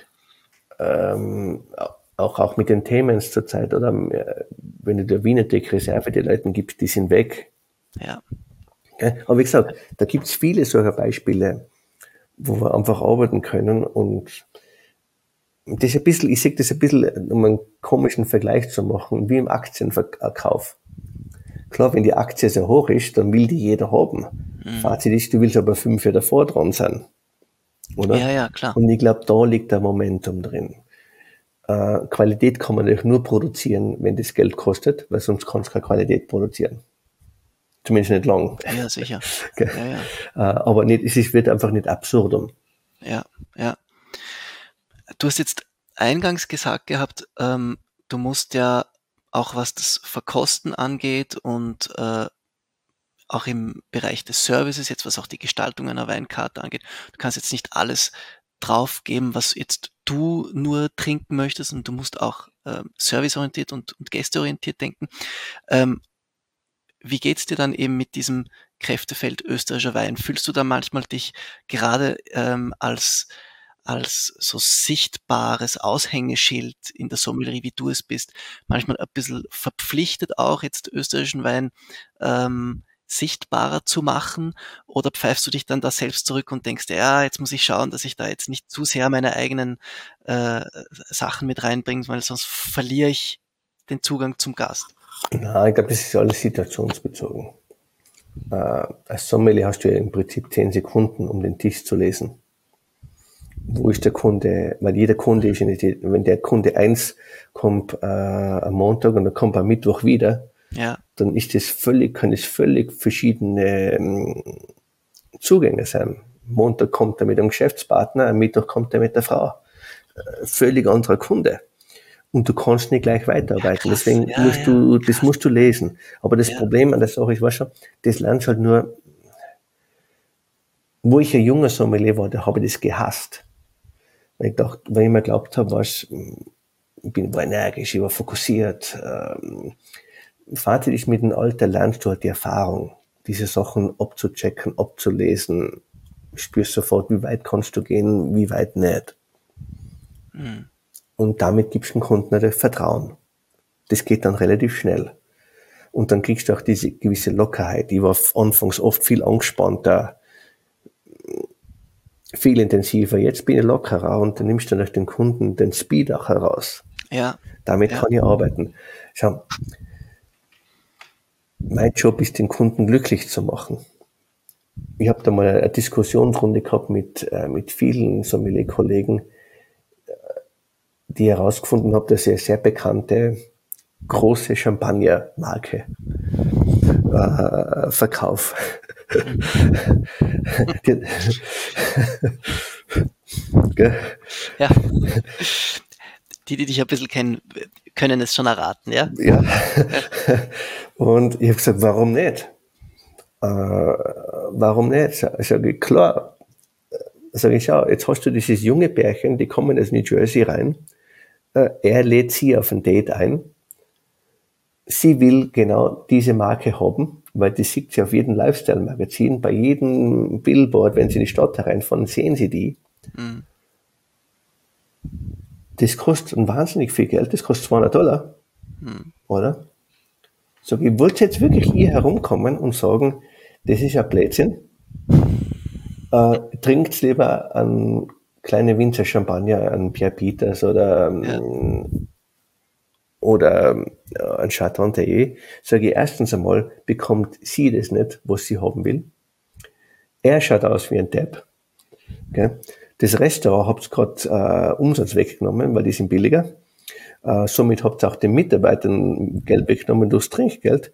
Auch mit den Themen zur Zeit, oder wenn du der Wienerthek-Reserve den Leuten gibst, die sind weg. Ja. Gell? Aber wie gesagt, da gibt es viele solcher Beispiele, wo wir einfach arbeiten können und das ist ein bisschen, ich sehe das ein bisschen, um einen komischen Vergleich zu machen, wie im Aktienverkauf. Klar, wenn die Aktie sehr hoch ist, dann will die jeder haben. Fazit ist, du willst aber 5 Jahre davor dran sein. Oder? Ja, klar. Und ich glaube, da liegt der Momentum drin. Qualität kann man natürlich nur produzieren, wenn das Geld kostet, weil sonst kannst du keine Qualität produzieren. Zumindest nicht lang. Ja, sicher. Okay. Ja. Aber nicht, wird einfach nicht absurdum. Ja. Du hast jetzt eingangs gesagt gehabt, du musst ja auch was das Verkosten angeht und auch im Bereich des Services, jetzt was auch die Gestaltung einer Weinkarte angeht, du kannst jetzt nicht alles draufgeben, was jetzt du nur trinken möchtest und du musst auch serviceorientiert und gästeorientiert denken. Wie geht's dir dann eben mit diesem Kräftefeld österreichischer Wein? Fühlst du da manchmal dich gerade als so sichtbares Aushängeschild in der Sommelerie, wie du es bist, manchmal ein bisschen verpflichtet auch, jetzt österreichischen Wein sichtbarer zu machen? Oder pfeifst du dich dann da selbst zurück und denkst, ja, jetzt muss ich schauen, dass ich da jetzt nicht zu sehr meine eigenen Sachen mit reinbringe, weil sonst verliere ich den Zugang zum Gast? Nein, ich glaube, das ist alles situationsbezogen. Als Sommelier hast du ja im Prinzip 10 Sekunden, um den Tisch zu lesen. Wo ist der Kunde? Weil jeder Kunde ist ja nicht, wenn der Kunde 1 kommt am Montag und dann kommt am Mittwoch wieder, dann ist das können es völlig verschiedene Zugänge sein. Montag kommt er mit einem Geschäftspartner, am Mittwoch kommt er mit der Frau. Völlig anderer Kunde. Und du kannst nicht gleich weiterarbeiten. Krass. Deswegen musst du lesen. Aber das Problem an der Sache ist, weißt du, das lernst du halt nur, wo ich ein junger Sommelier war, da habe ich das gehasst. Weil ich mir geglaubt habe, ich war energisch, ich war fokussiert. Fazit ist, mit dem Alter lernst du halt die Erfahrung, diese Sachen abzuchecken, abzulesen. Spürst sofort, wie weit kannst du gehen, wie weit nicht. Und damit gibst du dem Kunden natürlich Vertrauen. Das geht dann relativ schnell. Und dann kriegst du auch diese gewisse Lockerheit. Ich war anfangs oft viel angespannter, viel intensiver. Jetzt bin ich lockerer und dann nimmst du durch den Kunden den Speed auch heraus. Ja. Damit kann ich arbeiten. Schau, mein Job ist, den Kunden glücklich zu machen. Ich habe da mal eine Diskussionsrunde gehabt mit vielen Sommelier-Kollegen, die herausgefunden habe, dass ich eine sehr bekannte große Champagner-Marke verkaufe. Ja. Die dich ein bisschen kennen, können es schon erraten, ja? Ja. Und ich habe gesagt, warum nicht? Warum nicht? Sage ich, klar. Sage ich, schau, jetzt hast du dieses junge Pärchen, die kommen aus New Jersey rein. Er lädt sie auf ein Date ein. Sie will genau diese Marke haben, weil die sieht sie auf jedem Lifestyle-Magazin, bei jedem Billboard, wenn sie in die Stadt hereinfahren, sehen sie die. Mhm. Das kostet wahnsinnig viel Geld, das kostet $200, oder? Sag ich, wollt jetzt wirklich hier herumkommen und sagen, das ist ein Blödsinn? Trinkt lieber einen kleine Winzer Champagner, ein Pierre Peters oder ein Chateau Taillé, sage ich erstens einmal, bekommt sie das nicht, was sie haben will. Er schaut aus wie ein Depp. Okay? Das Restaurant habt ihr gerade Umsatz weggenommen, weil die sind billiger. Somit habt ihr auch den Mitarbeitern Geld weggenommen durchs Trinkgeld.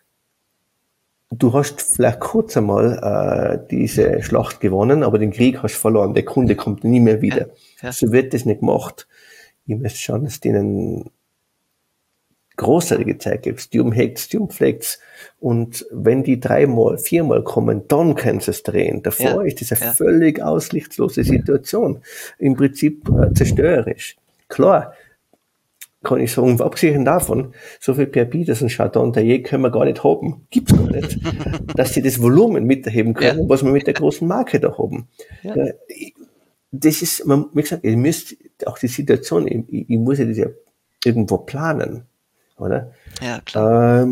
Du hast vielleicht kurz einmal diese Schlacht gewonnen, aber den Krieg hast du verloren. Der Kunde kommt nie mehr wieder. So wird das nicht gemacht. Ich möchte schauen, dass denen großartige Zeit gibst, die umhegt's, die umpflegt's. Und wenn die 3-mal, 4-mal kommen, dann können sie es drehen. Davor ist das eine völlig aussichtslose Situation. Im Prinzip zerstörerisch. Klar, kann ich sagen, abgesehen davon, so viel Pierre Peters und Chateau Taillé können wir gar nicht haben. Gibt's gar nicht. Dass sie das Volumen miterheben können, was wir mit der großen Marke da haben. Ja. Das ist, wie gesagt, ihr müsst auch die Situation, ich muss ja das ja irgendwo planen. Oder? Ja, klar.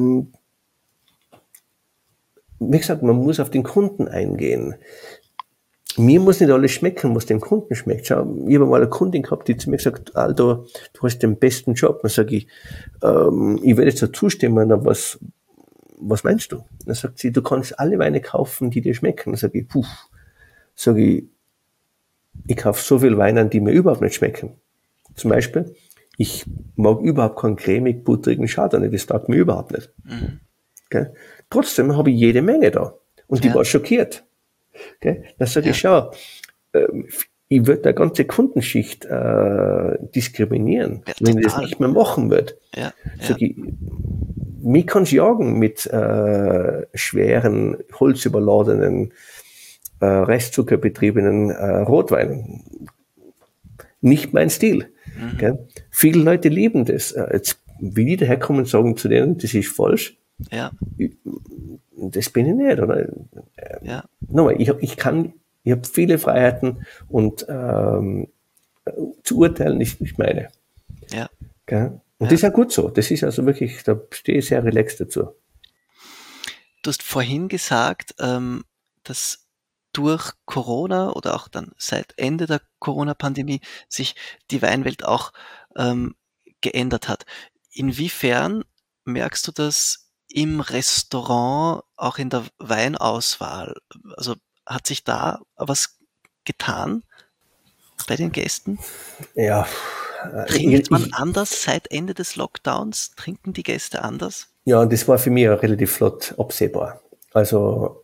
Wie gesagt, man muss auf den Kunden eingehen. Mir muss nicht alles schmecken, was dem Kunden schmeckt. Schau, ich habe mal eine Kundin gehabt, die zu mir gesagt, Alter, du hast den besten Job. Dann sage ich, ich werde jetzt dazu zustimmen, aber was meinst du? Dann sagt sie, du kannst alle Weine kaufen, die dir schmecken. Dann sage ich, sage ich kaufe so viel Weine, die mir überhaupt nicht schmecken. Zum Beispiel, ich mag überhaupt keinen cremig, butterigen Chardonnay, das taugt mir überhaupt nicht. Okay? Trotzdem habe ich jede Menge da. Und die war schockiert. Okay? Dann sage ich, schau, ich würde eine ganze Kundenschicht diskriminieren, wenn ich das nicht mehr machen würde. Sag ich, mich kannst du jagen mit schweren, holzüberladenen, restzuckerbetriebenen Rotweinen. Nicht mein Stil. Okay? Viele Leute lieben das. Jetzt will ich daherkommen und sagen zu denen, das ist falsch. Ja. Das bin ich nicht, oder? Nochmal, ich habe viele Freiheiten und zu urteilen ist nicht meine. Ja. Okay? Und das ist ja gut so. Das ist also wirklich, da stehe ich sehr relaxed dazu. Du hast vorhin gesagt, dass durch Corona oder auch dann seit Ende der Corona-Pandemie sich die Weinwelt auch geändert hat. Inwiefern merkst du das im Restaurant, auch in der Weinauswahl? Also hat sich da was getan bei den Gästen? Ja. Trinkt man anders seit Ende des Lockdowns? Trinken die Gäste anders? Ja, das war für mich auch relativ flott absehbar. Also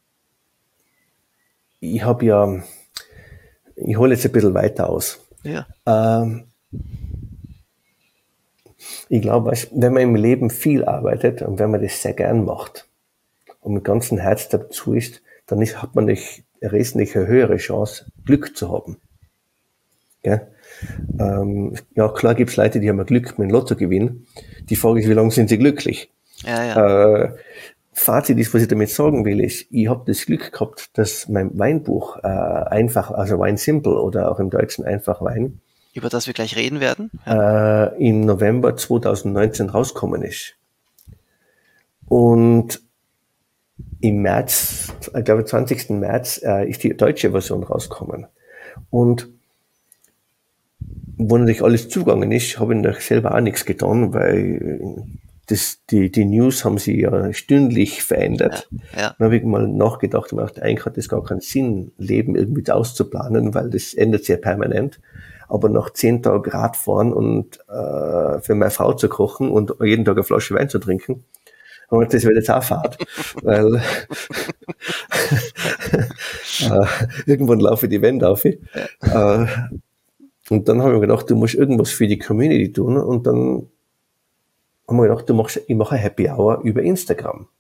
ich hole jetzt ein bisschen weiter aus. Ja. Ich glaube, wenn man im Leben viel arbeitet und wenn man das sehr gern macht und mit ganzem Herz dazu ist, dann hat man eine wesentlich höhere Chance, Glück zu haben. Ja, klar gibt es Leute, die haben Glück mit dem Lottogewinn. Die Frage ist, wie lange sind sie glücklich? Fazit ist, was ich damit sagen will, ist, ich habe das Glück gehabt, dass mein Weinbuch einfach, also Wine Simple oder auch im Deutschen einfach Wein, über das wir gleich reden werden, im November 2019 rausgekommen ist. Und im März, ich glaube 20. März, ist die deutsche Version rausgekommen. Und wo natürlich alles zugegangen ist, habe ich natürlich selber auch nichts getan, weil die News haben sich ja stündlich verändert. Dann habe ich mal nachgedacht und gedacht, eigentlich hat das gar keinen Sinn, Leben irgendwie auszuplanen, weil das ändert sich ja permanent. Aber nach 10 Tagen Radfahren und für meine Frau zu kochen und jeden Tag eine Flasche Wein zu trinken, und das wird jetzt auch Fahrt, weil irgendwann laufe ich die Wände auf. Und dann habe ich mir gedacht, du musst irgendwas für die Community tun. Und dann haben wir gedacht, ich mache eine Happy Hour über Instagram.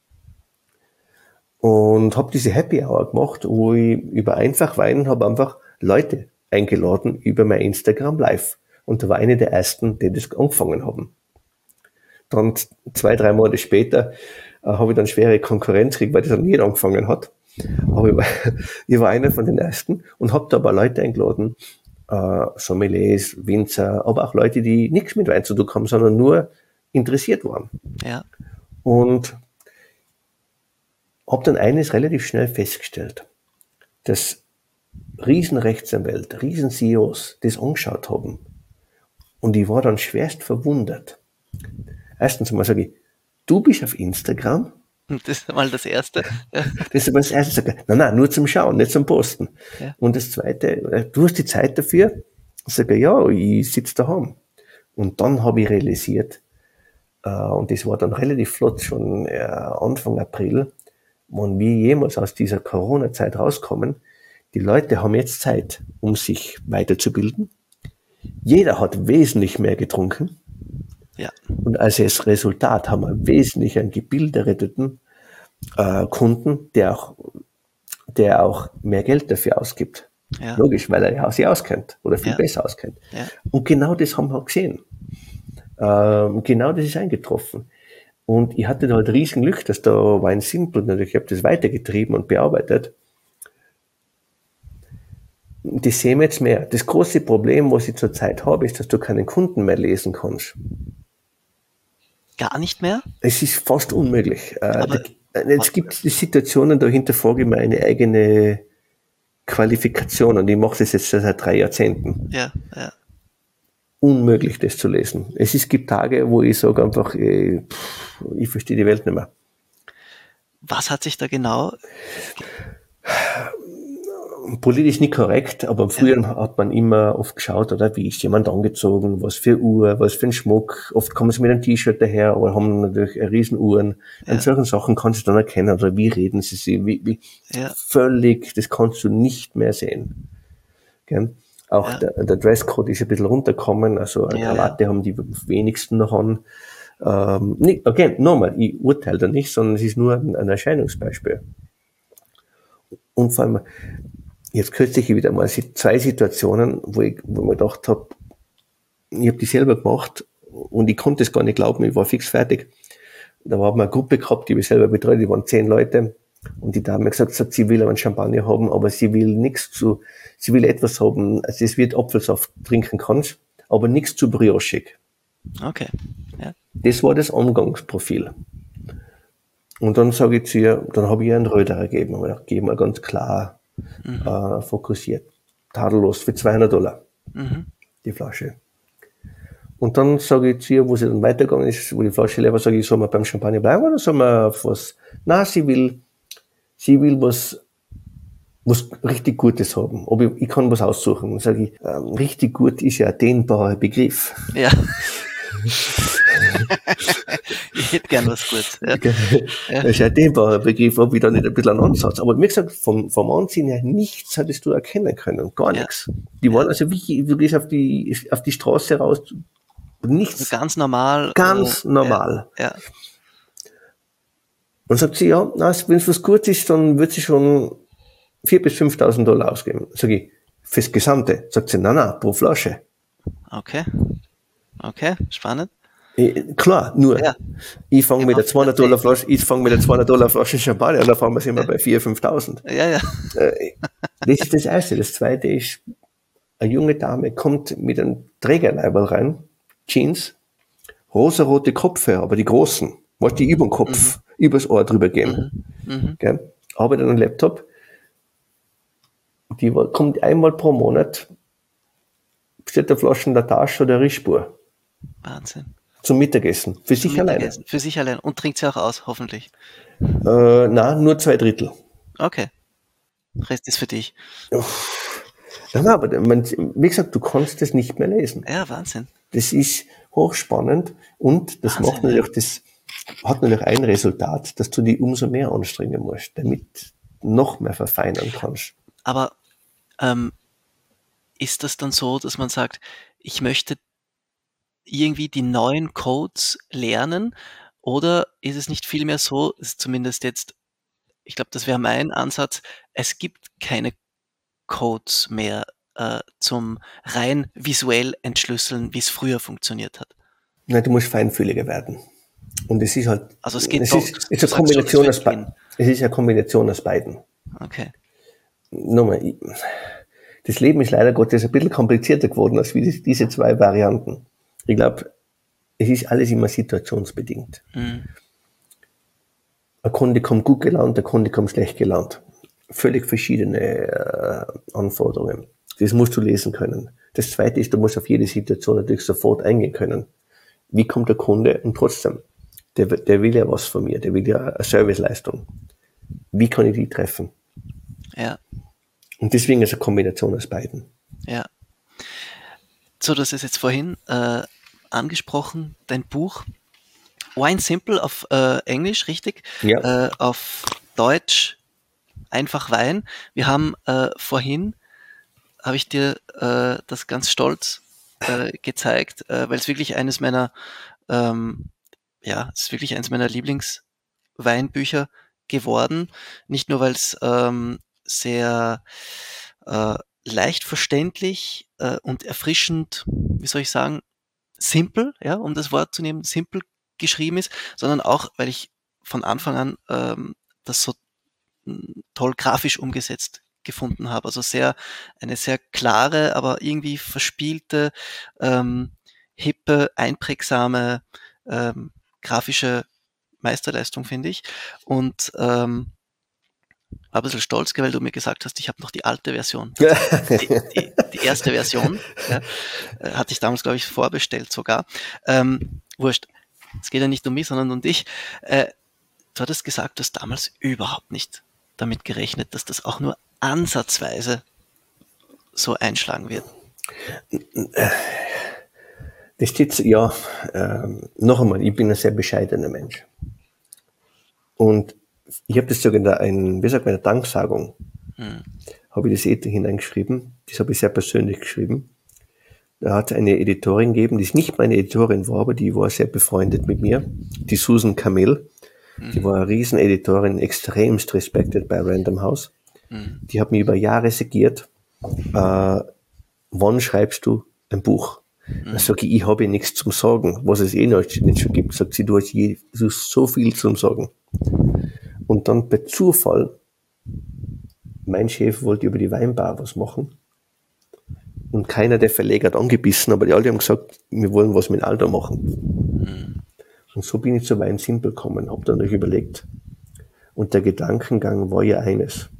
Und habe diese Happy Hour gemacht, wo ich über Einfachwein habe einfach Leute eingeladen über mein Instagram Live. Und da war eine der ersten, die das angefangen haben. Dann 2-3 Monate später habe ich dann schwere Konkurrenz gekriegt, weil das dann jeder angefangen hat. Aber ich war einer von den ersten und habe da aber Leute eingeladen, Sommeliers, Winzer, aber auch Leute, die nichts mit Wein zu tun haben, sondern nur interessiert waren. Ja. Und habe dann eines relativ schnell festgestellt, dass Riesenrechtsanwälte, Riesen-CEOs das angeschaut haben. Und ich war dann schwerst verwundert. Erstens mal sage ich, du bist auf Instagram? Das ist mal das Erste. Ja. Das ist aber das Erste. Sage, nein, nur zum Schauen, nicht zum Posten. Ja. Und das Zweite, du hast die Zeit dafür? Ich sage, ja, ich sitze daheim. Und dann habe ich realisiert, und das war dann relativ flott, schon Anfang April, wenn wir jemals aus dieser Corona-Zeit rauskommen, die Leute haben jetzt Zeit, um sich weiterzubilden. Jeder hat wesentlich mehr getrunken. Ja. Und als Resultat haben wir wesentlich einen gebilderten Kunden, der auch mehr Geld dafür ausgibt. Ja. Logisch, weil er ja sich auskennt oder viel besser auskennt. Ja. Und genau das haben wir gesehen. Genau das ist eingetroffen. Und ich hatte da halt riesen Glück, dass da war ein Simple, natürlich, ich habe das weitergetrieben und bearbeitet. Das sehen wir jetzt mehr. Das große Problem, was ich zurzeit habe, ist, dass du keinen Kunden mehr lesen kannst. Gar nicht mehr? Es ist fast unmöglich. Jetzt gibt es die Situationen, da hinterfrage ich mir eine eigene Qualifikation und ich mache das jetzt schon seit 3 Jahrzehnten. Ja. Unmöglich, das zu lesen. Es gibt Tage, wo ich sage einfach, ich verstehe die Welt nicht mehr. Was hat sich da genau... Politisch nicht korrekt, aber früher hat man immer oft geschaut, oder wie ist jemand angezogen, was für Uhr, was für ein Schmuck. Oft kommen sie mit einem T-Shirt daher, aber haben natürlich Riesenuhren. An solchen Sachen kannst du dann erkennen, oder wie reden sie, völlig, das kannst du nicht mehr sehen. Gell? Auch der Dresscode ist ein bisschen runtergekommen, also eine Krawatte haben die wenigsten noch an. Nochmal, ich urteile da nicht, sondern es ist nur ein Erscheinungsbeispiel. Und vor allem, jetzt kürzlich wieder mal 2 Situationen, wo ich mir gedacht habe, ich habe die selber gemacht und ich konnte es gar nicht glauben, ich war fix fertig. Da haben wir eine Gruppe gehabt, die wir selber betreut, die waren 10 Leute und die Dame hat gesagt, sie will einen Champagner haben, aber sie will sie will etwas haben, also es wird Apfelsaft trinken kannst, aber nichts zu briochig. Okay. Ja. Das war das Angangsprofil. Und dann sage ich zu ihr, dann habe ich ihr einen Röderer gegeben, aber ich gebe mal ganz klar, fokussiert. Tadellos für $200. Die Flasche. Und dann sage ich zu ihr, wo sie dann weitergegangen ist, wo die Flasche leer war, sage ich, soll man beim Champagner bleiben oder soll man auf was? Nein, sie will was richtig Gutes haben. Ich kann was aussuchen. Dann sage ich, richtig gut ist ja ein dehnbarer Begriff. Ja. Ich hätte gern was Gutes. Ja. Das ist ja ein dehnbarer Begriff, ob ich da nicht ein bisschen einen Ansatz. Aber wie gesagt, vom Ansehen her nichts hattest du erkennen können. Gar nichts. Die waren also wie, du gehst auf die Straße raus, nichts. Also ganz normal. Ganz normal. Ja. Und sagt sie, ja, wenn es was Gutes ist, dann wird sie schon $4.000 bis $5.000 ausgeben. Sag ich, fürs Gesamte. Sagt sie, nein, pro Flasche. Okay, spannend. Klar, nur, ich fange mit der $200 Flasche Champagner an, da fangen wir immer bei 4.000, 5.000. Ja. Das ist das Erste. Das Zweite ist, eine junge Dame kommt mit einem Trägerleiberl rein, Jeans, rosarote Kopfhörer, aber die großen, was die über den Kopf, übers Ohr drüber gehen. Gell? Arbeitet an einem Laptop, kommt einmal pro Monat, steht der Flaschen der Tasche oder der Riechspur. Wahnsinn. Zum Mittagessen. Für sich alleine. Für sich allein. Und trinkt sie auch aus, hoffentlich. Nein, nur 2/3. Okay. Rest ist für dich. Nein, aber wie gesagt, du kannst das nicht mehr lesen. Ja, Wahnsinn. Das ist hochspannend und das macht natürlich, das hat natürlich ein Resultat, dass du dich umso mehr anstrengen musst, damit noch mehr verfeinern kannst. Aber ist das dann so, dass man sagt, ich möchte irgendwie die neuen Codes lernen, oder ist es nicht vielmehr so, ist zumindest jetzt, ich glaube, das wäre mein Ansatz, es gibt keine Codes mehr zum rein visuell entschlüsseln, wie es früher funktioniert hat? Nein, du musst feinfühliger werden. Und es ist halt, also es geht es ist eine Kombination aus beiden. Es ist eine Kombination aus beiden. Okay. Nochmal, das Leben ist leider Gottes ein bisschen komplizierter geworden als wie diese 2 Varianten. Ich glaube, es ist alles immer situationsbedingt. Ein Kunde kommt gut gelaunt, der Kunde kommt schlecht gelaunt. völlig verschiedene Anforderungen. Das musst du lesen können. Das zweite ist, du musst auf jede Situation natürlich sofort eingehen können. Wie kommt der Kunde? Und trotzdem, der will ja was von mir, der will ja eine Serviceleistung. Wie kann ich die treffen? Ja. Und deswegen ist eine Kombination aus beiden. Ja. So, das ist jetzt vorhin angesprochen, dein Buch Wine Simple auf Englisch, richtig? Ja. Auf Deutsch einfach Wein. Wir haben vorhin, habe ich dir das ganz stolz gezeigt, weil es wirklich eines meiner, es ist wirklich eines meiner Lieblingsweinbücher geworden. Nicht nur, weil es sehr leicht verständlich und erfrischend, wie soll ich sagen, simpel, ja, um das Wort zu nehmen, simpel geschrieben ist, sondern auch, weil ich von Anfang an das so toll grafisch umgesetzt gefunden habe. Also eine sehr klare, aber irgendwie verspielte, hippe, einprägsame grafische Meisterleistung, finde ich. Und war ein bisschen stolz, weil du mir gesagt hast, ich habe noch die alte Version. Die erste Version, ja, hatte ich damals, glaube ich, vorbestellt sogar. Wurscht, es geht ja nicht um mich, sondern um dich. Du hattest gesagt, du hast damals überhaupt nicht damit gerechnet, dass das auch nur ansatzweise so einschlagen wird. Das steht, ja, noch einmal, ich bin ein sehr bescheidener Mensch. Und ich habe das sogar in der Danksagung, habe ich das hineingeschrieben. Das habe ich sehr persönlich geschrieben. Da hat es eine Editorin gegeben, die ist nicht meine Editorin war, aber die war sehr befreundet mit mir, die Susan Camille. Die war eine Rieseneditorin, extremst respected bei Random House. Die hat mich über Jahre segiert. Wann schreibst du ein Buch? Dann sage ich habe nichts zum Sagen, was es noch nicht schon gibt. Sagt sie, du hast so viel zum Sagen. Und dann bei Zufall, mein Chef wollte über die Weinbar was machen. Und keiner der Verleger hat angebissen, aber die alle haben gesagt, wir wollen was mit Aldo machen. Und so bin ich zu Wein Simple gekommen, habe dann euch überlegt. Und der Gedankengang war ja eines.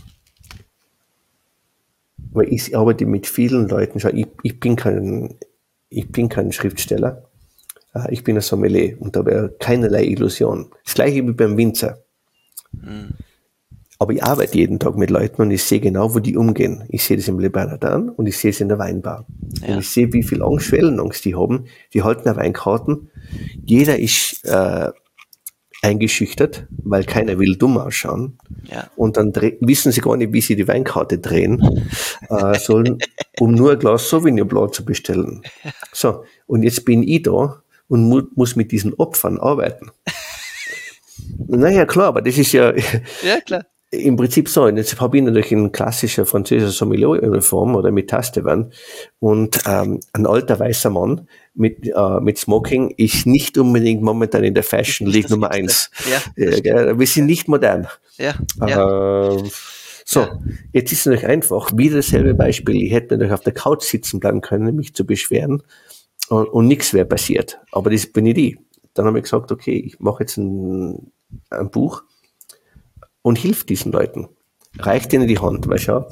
Weil ich arbeite mit vielen Leuten, schau, ich bin kein Schriftsteller, ich bin ein Sommelier und da wäre keinerlei Illusion. Das gleiche wie beim Winzer. Aber ich arbeite jeden Tag mit Leuten und ich sehe genau, wo die umgehen. Ich sehe das im Le Bernardin und ich sehe es in der Weinbar. Ja. Und ich sehe, wie viel Schwellenangst die haben. Die halten auf Weinkarten. Jeder ist eingeschüchtert, weil keiner will dumm ausschauen. Ja. Und dann wissen sie gar nicht, wie sie die Weinkarte drehen sollen, um nur ein Glas Sauvignon Blanc zu bestellen. So, und jetzt bin ich da und muss mit diesen Opfern arbeiten. Naja, klar, aber das ist ja, klar. Im Prinzip so. Und jetzt habe ich natürlich in klassischer französischer Sommelier-Uniform oder mit Tastewand und ein alter weißer Mann mit Smoking ist nicht unbedingt momentan in der Fashion League Nummer 1. Ja, wir sind nicht modern. Ja. Jetzt ist es natürlich einfach, wieder dasselbe Beispiel. Ich hätte natürlich auf der Couch sitzen bleiben können, mich zu beschweren und nichts wäre passiert. Aber das bin ich die. Dann habe ich gesagt, okay, ich mache jetzt ein Buch und hilft diesen Leuten. Reicht ihnen die Hand, weil schau,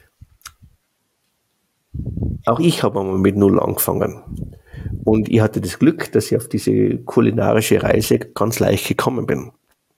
auch ich habe einmal mit Null angefangen. Und ich hatte das Glück, dass ich auf diese kulinarische Reise ganz leicht gekommen bin.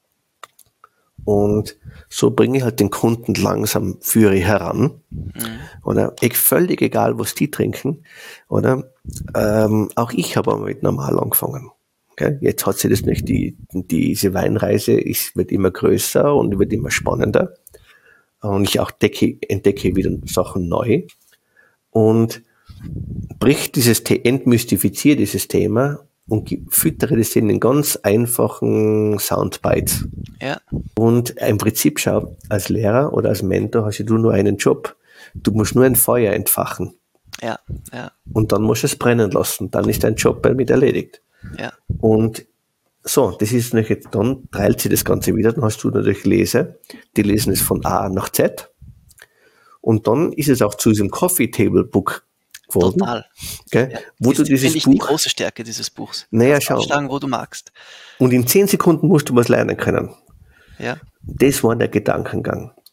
Und so bringe ich halt den Kunden langsam führe ich heran. Oder völlig egal, was die trinken. Oder auch ich habe einmal mit normal angefangen. Okay? Jetzt hat sie das nicht, diese Weinreise wird immer größer und wird immer spannender. Und ich auch entdecke wieder Sachen neu. Und entmystifiziere dieses Thema und füttere das in den ganz einfachen Soundbites. Ja. Und im Prinzip schau, als Lehrer oder als Mentor hast du nur einen Job. Du musst nur ein Feuer entfachen. Ja. Und dann musst du es brennen lassen. Dann ist dein Job damit erledigt. Ja. Und so, das ist natürlich, dann teilt sie das Ganze wieder, dann hast du natürlich Leser, die lesen es von A nach Z. Und dann ist es auch zu diesem Coffee Table Book geworden. Total. Okay? Ja, wo du dieses Buch, die große Stärke dieses Buchs. Naja, schau. Aufschlagen, wo du magst. Und in 10 Sekunden musst du was lernen können. Ja. Das war der Gedankengang.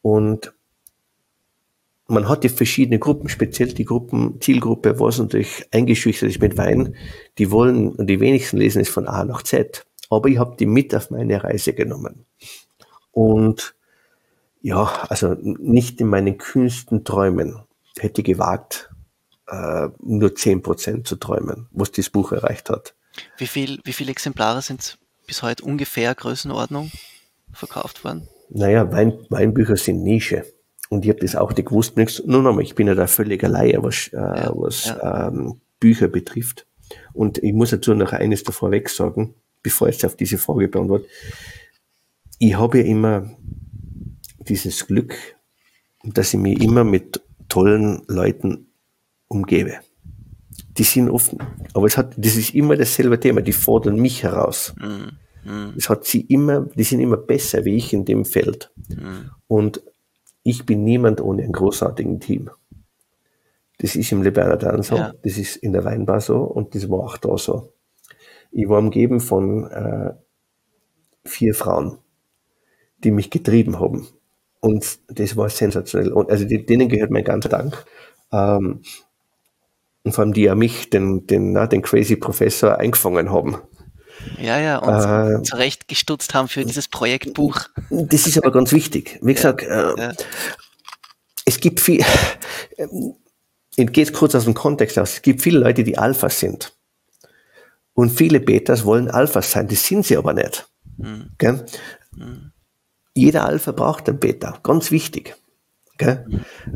Und man hat die verschiedenen Gruppen, speziell die Zielgruppe, was natürlich eingeschüchtert ist mit Wein, die wollen, und die wenigsten lesen es von A nach Z. Aber ich habe die mit auf meine Reise genommen. Und ja, also nicht in meinen kühnsten Träumen hätte ich gewagt, nur 10% zu träumen, was das Buch erreicht hat. Wie viele Exemplare sind bis heute ungefähr Größenordnung verkauft worden? Naja, Weinbücher sind Nische. Und ich habe das auch nicht gewusst. Nun einmal, ich bin ja da völliger Laie, was Bücher betrifft. Und ich muss dazu noch eines davor weg sagen, bevor ich jetzt auf diese Frage beantworte. Ich habe ja immer dieses Glück, dass ich mich immer mit tollen Leuten umgebe. Die sind offen. Aber das ist immer dasselbe Thema. Die fordern mich heraus. Die sind immer besser wie ich in dem Feld. Und ich bin niemand ohne ein großartigen Team. Das ist im Le Bernardin so, das ist in der Weinbar so und das war auch da so. Ich war umgeben von 4 Frauen, die mich getrieben haben. Und das war sensationell. Und also denen gehört mein ganzer Dank. Und vor allem die ja mich, den Crazy Professor, eingefangen haben. Ja, und zurecht gestutzt haben für dieses Projektbuch. Das ist aber ganz wichtig. Wie gesagt, es gibt viel, ich gehe jetzt kurz aus dem Kontext aus, es gibt viele Leute, die Alphas sind. Und viele Betas wollen Alphas sein, das sind sie aber nicht. Gell? Jeder Alpha braucht einen Beta, ganz wichtig. Gell?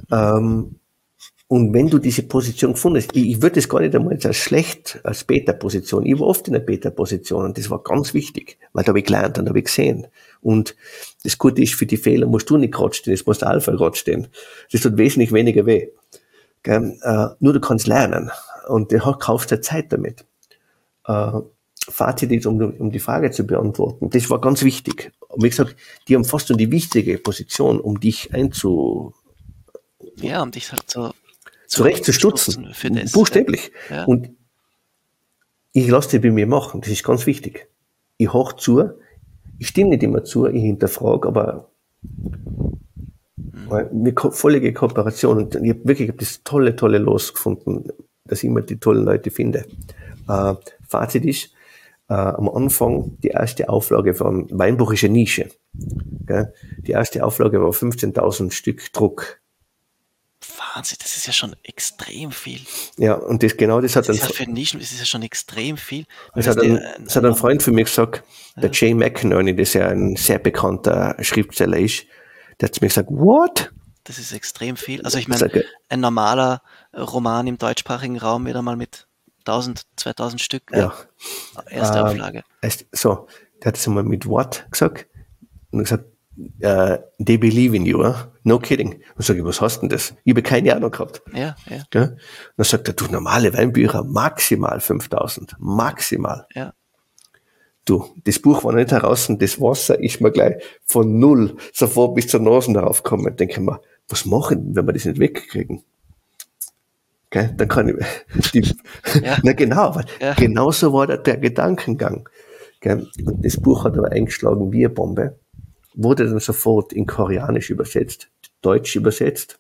Und wenn du diese Position gefunden hast, ich würde das gar nicht einmal als schlecht, als Beta-Position. Ich war oft in der Beta-Position und das war ganz wichtig, weil da habe ich gelernt und da habe ich gesehen. Und das Gute ist, für die Fehler musst du nicht gerade stehen, es muss der Alpha gerade stehen. Das tut wesentlich weniger weh. Nur du kannst lernen und du kaufst dir Zeit damit. Fazit ist, um die Frage zu beantworten, das war ganz wichtig. Und wie gesagt, die haben fast schon die wichtige Position, um dich um dich halt so zurechtzustutzen, für das. Buchstäblich. Ja. Und ich lasse die bei mir machen, das ist ganz wichtig. Ich höre zu, ich stimme nicht immer zu, ich hinterfrage, aber eine völlige Kooperation und ich habe das tolle Los gefunden, dass ich immer die tollen Leute finde. Fazit ist, am Anfang die erste Auflage von Weinbuch ist eine Nische. Gell? Die erste Auflage war 15.000 Stück Druck. Wahnsinn, das ist ja schon extrem viel. Ja, und das hat das für Nischen, das ist ja schon extrem viel. Das hat ein Freund von mir gesagt, der Jay McInerney, das ja ein sehr bekannter Schriftsteller ist, der hat zu mir gesagt, what? Das ist extrem viel. Also ich meine, ein normaler Roman im deutschsprachigen Raum wird einmal mit 1.000, 2.000 Stück erste Auflage. So, der hat es einmal mit what gesagt und gesagt, they believe in you, no kidding. Und sage ich, was hast denn das? Ich habe keine Ahnung gehabt. Ja. Und dann sagt er, du, normale Weinbücher, maximal 5.000. Maximal. Ja. Du, das Buch war nicht heraus und das Wasser ist mir gleich von 0 sofort bis zur Nase darauf gekommen. Denke ich mir, was machen, wenn wir das nicht wegkriegen? Okay, dann kann ich, na genau, weil genauso war der Gedankengang. Okay? Und das Buch hat aber eingeschlagen wie eine Bombe. Wurde dann sofort in Koreanisch übersetzt, Deutsch übersetzt.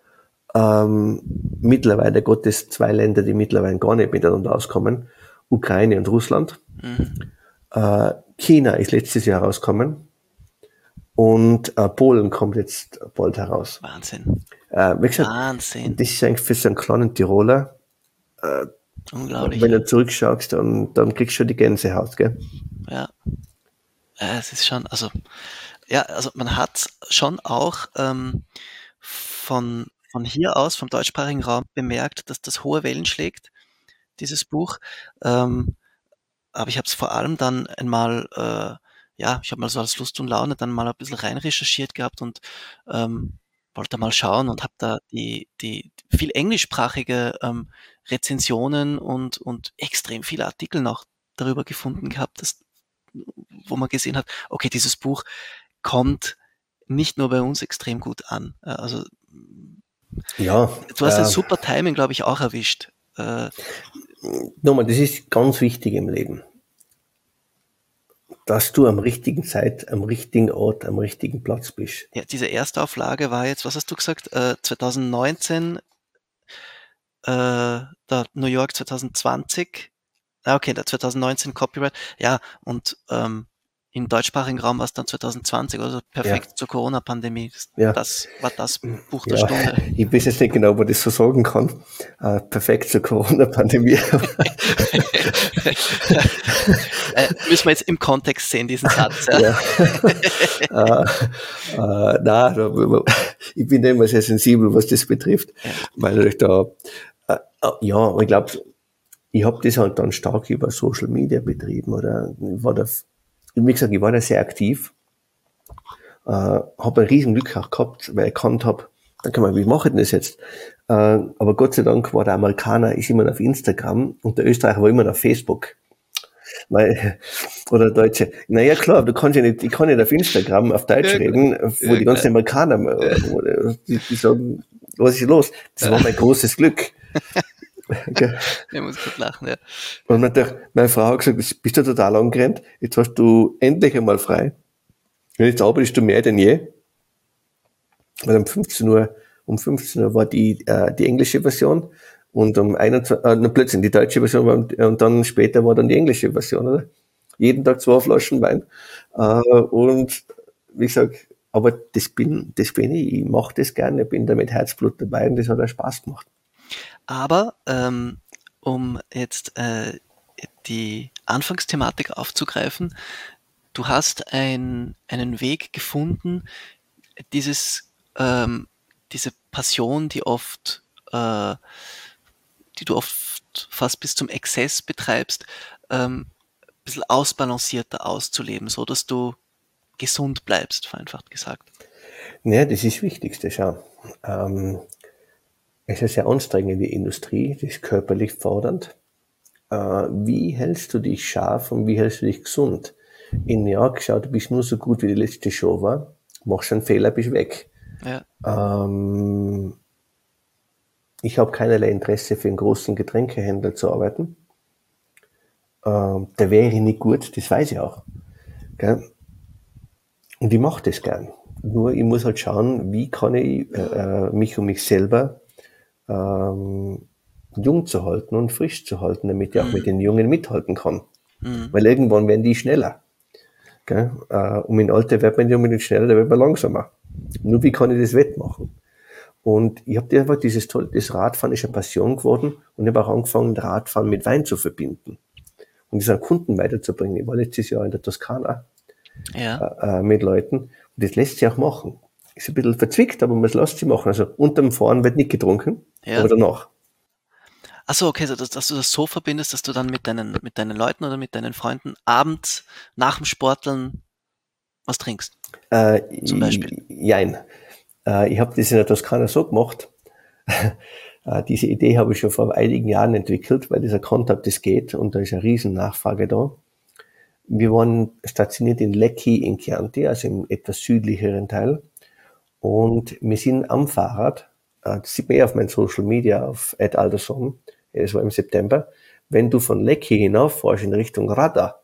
Mittlerweile Gottes 2 Länder, die mittlerweile gar nicht miteinander auskommen, Ukraine und Russland. China ist letztes Jahr rausgekommen und Polen kommt jetzt bald heraus. Wahnsinn. Wie gesagt, Wahnsinn. Das ist eigentlich für so einen kleinen Tiroler, unglaublich. Wenn du zurückschaust, dann kriegst du schon die Gänsehaut, gell? Ja. Es ist schon, also man hat schon auch von hier aus, vom deutschsprachigen Raum, bemerkt, dass das hohe Wellen schlägt, dieses Buch. Aber ich habe es vor allem dann einmal, ich habe mal so als Lust und Laune dann mal ein bisschen rein recherchiert gehabt und wollte mal schauen und habe da die viel englischsprachige Rezensionen und extrem viele Artikel noch darüber gefunden gehabt, wo man gesehen hat, okay, dieses Buch kommt nicht nur bei uns extrem gut an. Also ja, du hast ein super Timing, glaube ich, auch erwischt. Nochmal, das ist ganz wichtig im Leben. dass du am richtigen Zeit, am richtigen Ort, am richtigen Platz bist. Ja, diese Erstauflage war jetzt, was hast du gesagt, 2019, der New York 2020. Okay, der 2019 Copyright. Ja, und im deutschsprachigen Raum war es dann 2020, also perfekt zur Corona-Pandemie. Ja. Das war das Buch der Stunde. Ich weiß jetzt nicht genau, ob ich das so sagen kann. Perfekt zur Corona-Pandemie. Müssen wir jetzt im Kontext sehen, diesen Satz. Nein, ich bin da immer sehr sensibel, was das betrifft, weil ich da, ich glaube, ich habe das halt dann stark über Social Media betrieben, oder wie gesagt, ich war da sehr aktiv, habe ein riesen Glück auch gehabt, weil ich erkannt habe, wie mache ich denn das jetzt? Aber Gott sei Dank war der Amerikaner ist immer auf Instagram und der Österreicher war immer auf Facebook. Oder Deutsche. Naja, klar, ich kann nicht auf Instagram auf Deutsch reden, wo die ganzen Amerikaner, die sagen, was ist los? Das war mein großes Glück. Okay. Ich muss gut lachen, ja. Und meine Frau hat gesagt, bist du total angerannt, jetzt hast du endlich einmal frei. Und jetzt arbeitest du mehr denn je. Weil um 15 Uhr war die englische Version und um 21, plötzlich die deutsche Version war, und dann später war dann die englische Version, oder? Jeden Tag 2 Flaschen Wein. Und wie gesagt, aber das bin ich mache das gerne, bin da mit Herzblut dabei und das hat auch Spaß gemacht. Aber um jetzt die Anfangsthematik aufzugreifen, du hast einen Weg gefunden, diese Passion, die du oft fast bis zum Exzess betreibst, ein bisschen ausbalancierter auszuleben, so dass du gesund bleibst, vereinfacht gesagt. Ja, das ist das Wichtigste, schau. Es ist eine sehr anstrengende Industrie, das ist körperlich fordernd. Wie hältst du dich scharf und wie hältst du dich gesund? In New York, schau, du bist nur so gut, wie die letzte Show war. Machst einen Fehler, bist weg. Ja. Ich habe keinerlei Interesse, für einen großen Getränkehändler zu arbeiten. Da wäre ich nicht gut, das weiß ich auch. Gell? Und ich mache das gern. Nur ich muss halt schauen, wie kann ich mich um mich selber jung zu halten und frisch zu halten, damit ich auch mit den Jungen mithalten kann. Weil irgendwann werden die schneller. Gell? Und im Alter wird man nicht unbedingt schneller, da wird man langsamer. Nur wie kann ich das wettmachen? Und ich habe einfach das Radfahren ist eine Passion geworden und ich habe auch angefangen, Radfahren mit Wein zu verbinden. Und das an Kunden weiterzubringen. Ich war letztes Jahr in der Toskana mit Leuten und das lässt sich auch machen. Ist ein bisschen verzwickt, aber man lässt sie machen. Also unterm Fahren wird nicht getrunken, aber danach. Achso, okay, dass du das so verbindest, dass du dann mit deinen Leuten oder mit deinen Freunden abends nach dem Sporteln was trinkst. Zum Beispiel. Jein. Ich habe das in der Toskana so gemacht. Diese Idee habe ich schon vor einigen Jahren entwickelt, weil ich erkannt habe, das geht und da ist eine riesen Nachfrage da. Wir waren stationiert in Lecce in Chianti, also im etwas südlicheren Teil. Und wir sind am Fahrrad, das sieht man auf meinen Social Media, auf @alderson, das war im September, wenn du von Lecce hinauffährst in Richtung Rada,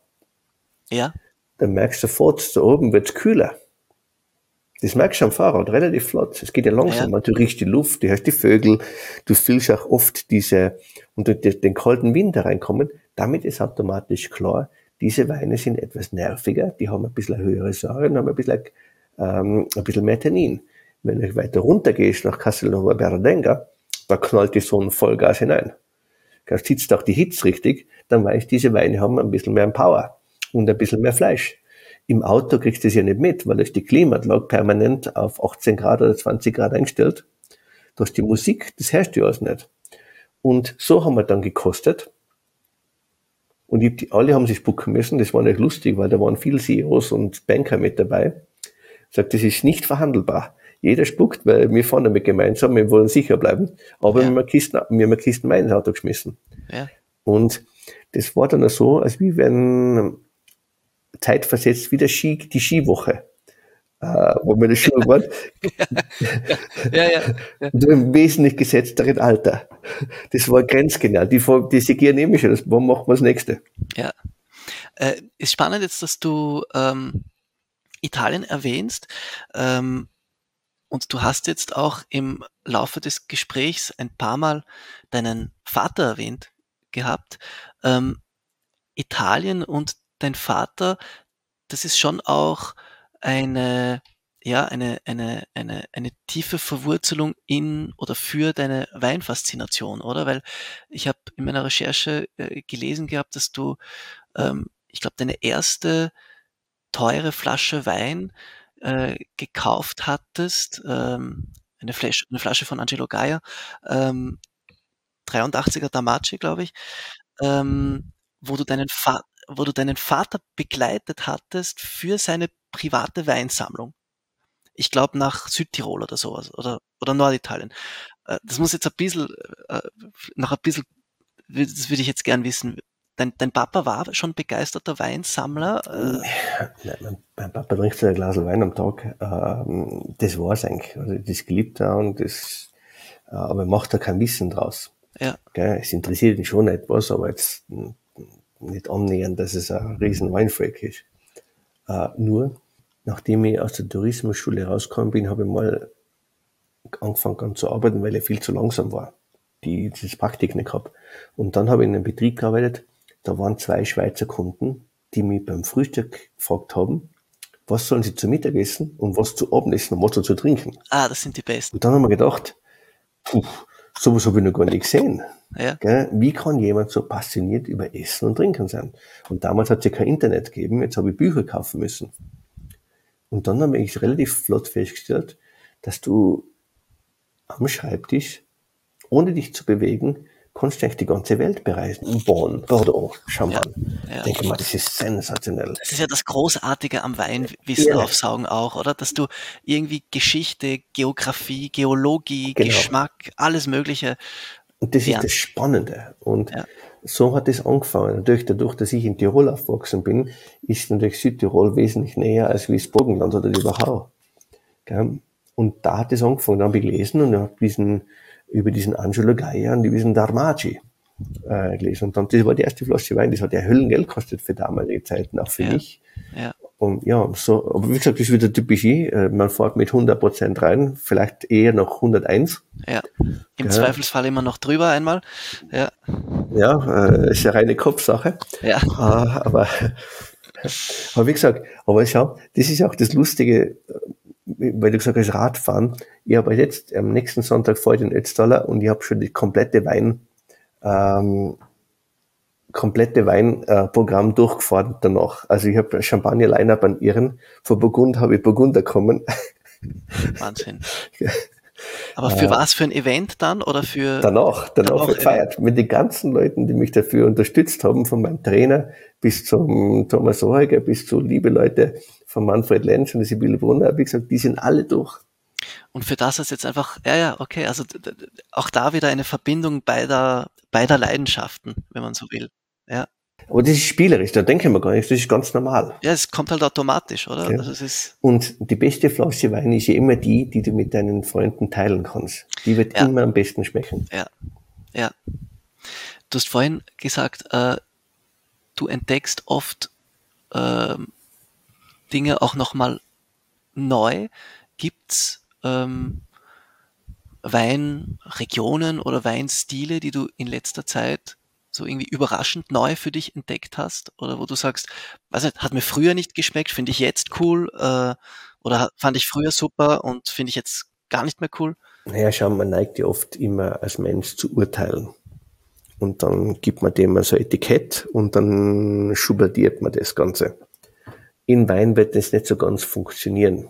dann merkst du sofort, da oben wird's kühler. Das merkst du am Fahrrad relativ flott. Es geht ja langsam. Du riechst die Luft, du hörst die Vögel, du fühlst auch oft den kalten Wind reinkommen. Damit ist automatisch klar, diese Weine sind etwas nerviger, die haben ein bisschen höhere Säure und haben ein bisschen mehr Tannin. Wenn du weiter runter gehst nach Castelnuovo Berendenga, da knallt die Sonne Vollgas hinein. Da sitzt auch die Hitze richtig, dann weißt du, diese Weine haben ein bisschen mehr Power und ein bisschen mehr Fleisch. Im Auto kriegst du das ja nicht mit, weil euch die Klimaanlage permanent auf 18 Grad oder 20 Grad eingestellt. Du hast die Musik, das hörst du alles nicht. Und so haben wir dann gekostet. Und alle haben sich spucken müssen, das war nicht lustig, weil da waren viele CEOs und Banker mit dabei. Ich sag, das ist nicht verhandelbar. Jeder spuckt, weil wir fahren damit gemeinsam, wir wollen sicher bleiben. Aber wir haben eine Kisten Wein ins Auto geschmissen. Ja. Und das war dann so, als wie wenn zeitversetzt wie die Skiwoche, wo wir in der Schule waren. Und im wesentlich gesetzteren Alter. Das war grenzgenial. Die Segier nehme ich schon, wann machen wir das nächste? Ja. Ist spannend jetzt, dass du Italien erwähnst. Und du hast jetzt auch im Laufe des Gesprächs ein paar Mal deinen Vater erwähnt gehabt. Italien und dein Vater, das ist schon auch eine, ja, eine tiefe Verwurzelung in oder für deine Weinfaszination, oder? Weil ich habe in meiner Recherche gelesen gehabt, dass du, ich glaube, deine erste teure Flasche Wein gekauft hattest, eine Flasche von Angelo Gaia, ähm, 83er Damaci, glaube ich, ähm, wo du deinen Vater begleitet hattest für seine private Weinsammlung. Ich glaube nach Südtirol oder sowas oder Norditalien. Das muss jetzt ein bisschen, äh, noch ein bisschen, das würde ich jetzt gern wissen. Dein Papa war schon begeisterter Weinsammler. Mein Papa trinkt so ein Glas Wein am Tag. Das war's eigentlich. Also das geliebt er und aber er macht da kein Wissen draus. Ja, Gell? Es interessiert ihn schon etwas, aber jetzt nicht annähernd, dass es ein riesen Weinfreak ist. Nur, nachdem ich aus der Tourismusschule rausgekommen bin, habe ich mal angefangen zu arbeiten, weil er viel zu langsam war. Das Praktik nicht gehabt. Und dann habe ich in einem Betrieb gearbeitet, da waren 2 Schweizer Kunden, die mich beim Frühstück gefragt haben, was sollen sie zu Mittag essen und was zu Abendessen und was zu trinken. das sind die Besten. Und dann haben wir gedacht, sowas habe ich noch gar nicht gesehen. Ja, Gell? Wie kann jemand so passioniert über Essen und Trinken sein? Und damals hat es ja kein Internet gegeben, jetzt habe ich Bücher kaufen müssen. Und dann habe ich relativ flott festgestellt, dass du am Schreibtisch, ohne dich zu bewegen, kannst du eigentlich die ganze Welt bereisen. Bonn, Bordeaux, Champagne. ja. Ich denke mal, das ist sensationell. Das ist ja das Großartige am Weinwissen aufsaugen auch, oder? Dass du irgendwie Geschichte, Geografie, Geologie, Genau. Geschmack, alles Mögliche. Und das Ja. ist das Spannende. Und Ja. so hat es angefangen. Natürlich, dadurch, dass ich in Tirol aufgewachsen bin, ist natürlich Südtirol wesentlich näher als wie das Burgenland oder die Wachau. Gell? Und da hat es angefangen. Dann habe ich gelesen und habe über diesen Angelo Gaia und diesen Damaci gelesen. Und dann, das war die erste Flasche Wein, das hat ja Höllengeld gekostet für damalige Zeiten, auch für mich. Ja. Und ja, so, aber wie gesagt, das ist wieder typisch man fährt mit 100% rein, vielleicht eher noch 101. Ja. Im Zweifelsfall immer noch drüber einmal. Ja. Ja, ist ja reine Kopfsache. Ja. Aber wie gesagt, aber schau, das ist auch das Lustige, weil du gesagt hast, Radfahren. Ich habe jetzt am nächsten Sonntag fahre ich in Ötztaler und ich habe schon das komplette Weinprogramm durchgefahren danach. Also ich habe Champagner-Line-Up an Irren. Von Burgund habe ich Burgunder kommen. Wahnsinn. Aber für was? Für ein Event dann? Oder für? Danach gefeiert. Mit den ganzen Leuten, die mich dafür unterstützt haben, von meinem Trainer bis zum Thomas Ohrheiger, bis zu liebe Leute von Manfred Lensch und Sibylle Brunner, wie gesagt, die sind alle durch. Und für das ist jetzt einfach, okay, also auch da wieder eine Verbindung beider Leidenschaften, wenn man so will. Ja. Aber das ist spielerisch, da denken wir gar nicht, das ist ganz normal. Ja, es kommt halt automatisch, oder? Ja. Also es ist Und die beste Flasche Wein ist ja immer die du mit deinen Freunden teilen kannst. Die wird immer am besten schmecken. Ja. Du hast vorhin gesagt, du entdeckst oft Dinge auch nochmal neu. Gibt's Weinregionen oder Weinstile, die du in letzter Zeit so irgendwie überraschend neu für dich entdeckt hast? Oder wo du sagst, weiß nicht, hat mir früher nicht geschmeckt, finde ich jetzt cool, oder fand ich früher super und finde ich jetzt gar nicht mehr cool? Naja, schau, man neigt ja oft immer als Mensch zu urteilen. Und dann gibt man dem so ein Etikett und dann schublaδιert man das Ganze. In Wein wird das nicht so ganz funktionieren.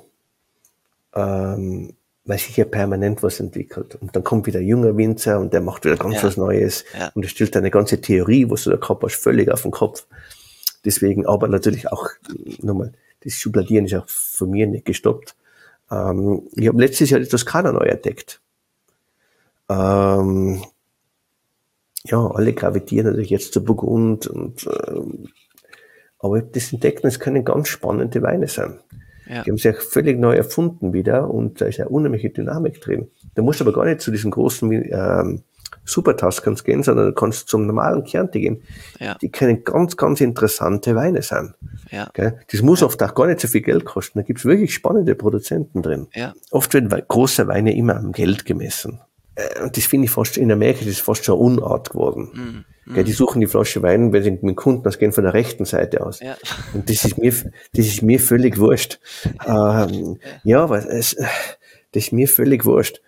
Weil sich ja permanent was entwickelt. Und dann kommt wieder ein junger Winzer und der macht wieder ganz was Neues. Ja. Und er stellt eine ganze Theorie, was du da gehabt hast, völlig auf den Kopf. Deswegen, aber natürlich auch, nochmal, das Schubladieren ist auch von mir nicht gestoppt. Ich habe letztes Jahr die Toskana neu entdeckt. Alle gravitieren natürlich jetzt zu Burgund aber ich habe das entdeckt und es können ganz spannende Weine sein. Ja. Die haben sich auch völlig neu erfunden wieder und da ist eine unheimliche Dynamik drin. Da musst du aber gar nicht zu diesen großen Supertass kannst gehen, sondern du kannst zum normalen Chianti gehen. Ja. Die können ganz, ganz interessante Weine sein. Ja. Gell? Das muss oft auch gar nicht so viel Geld kosten. Da gibt's wirklich spannende Produzenten drin. Ja. Oft werden große Weine immer am Geld gemessen. Und das finde ich fast, in Amerika, das ist fast schon eine Unart geworden. Gell, die suchen die Flasche Wein, wenn sie mit dem Kunden ausgehen, von der rechten Seite aus. Ja. Und das ist mir völlig wurscht. Ja, aber das ist mir völlig wurscht.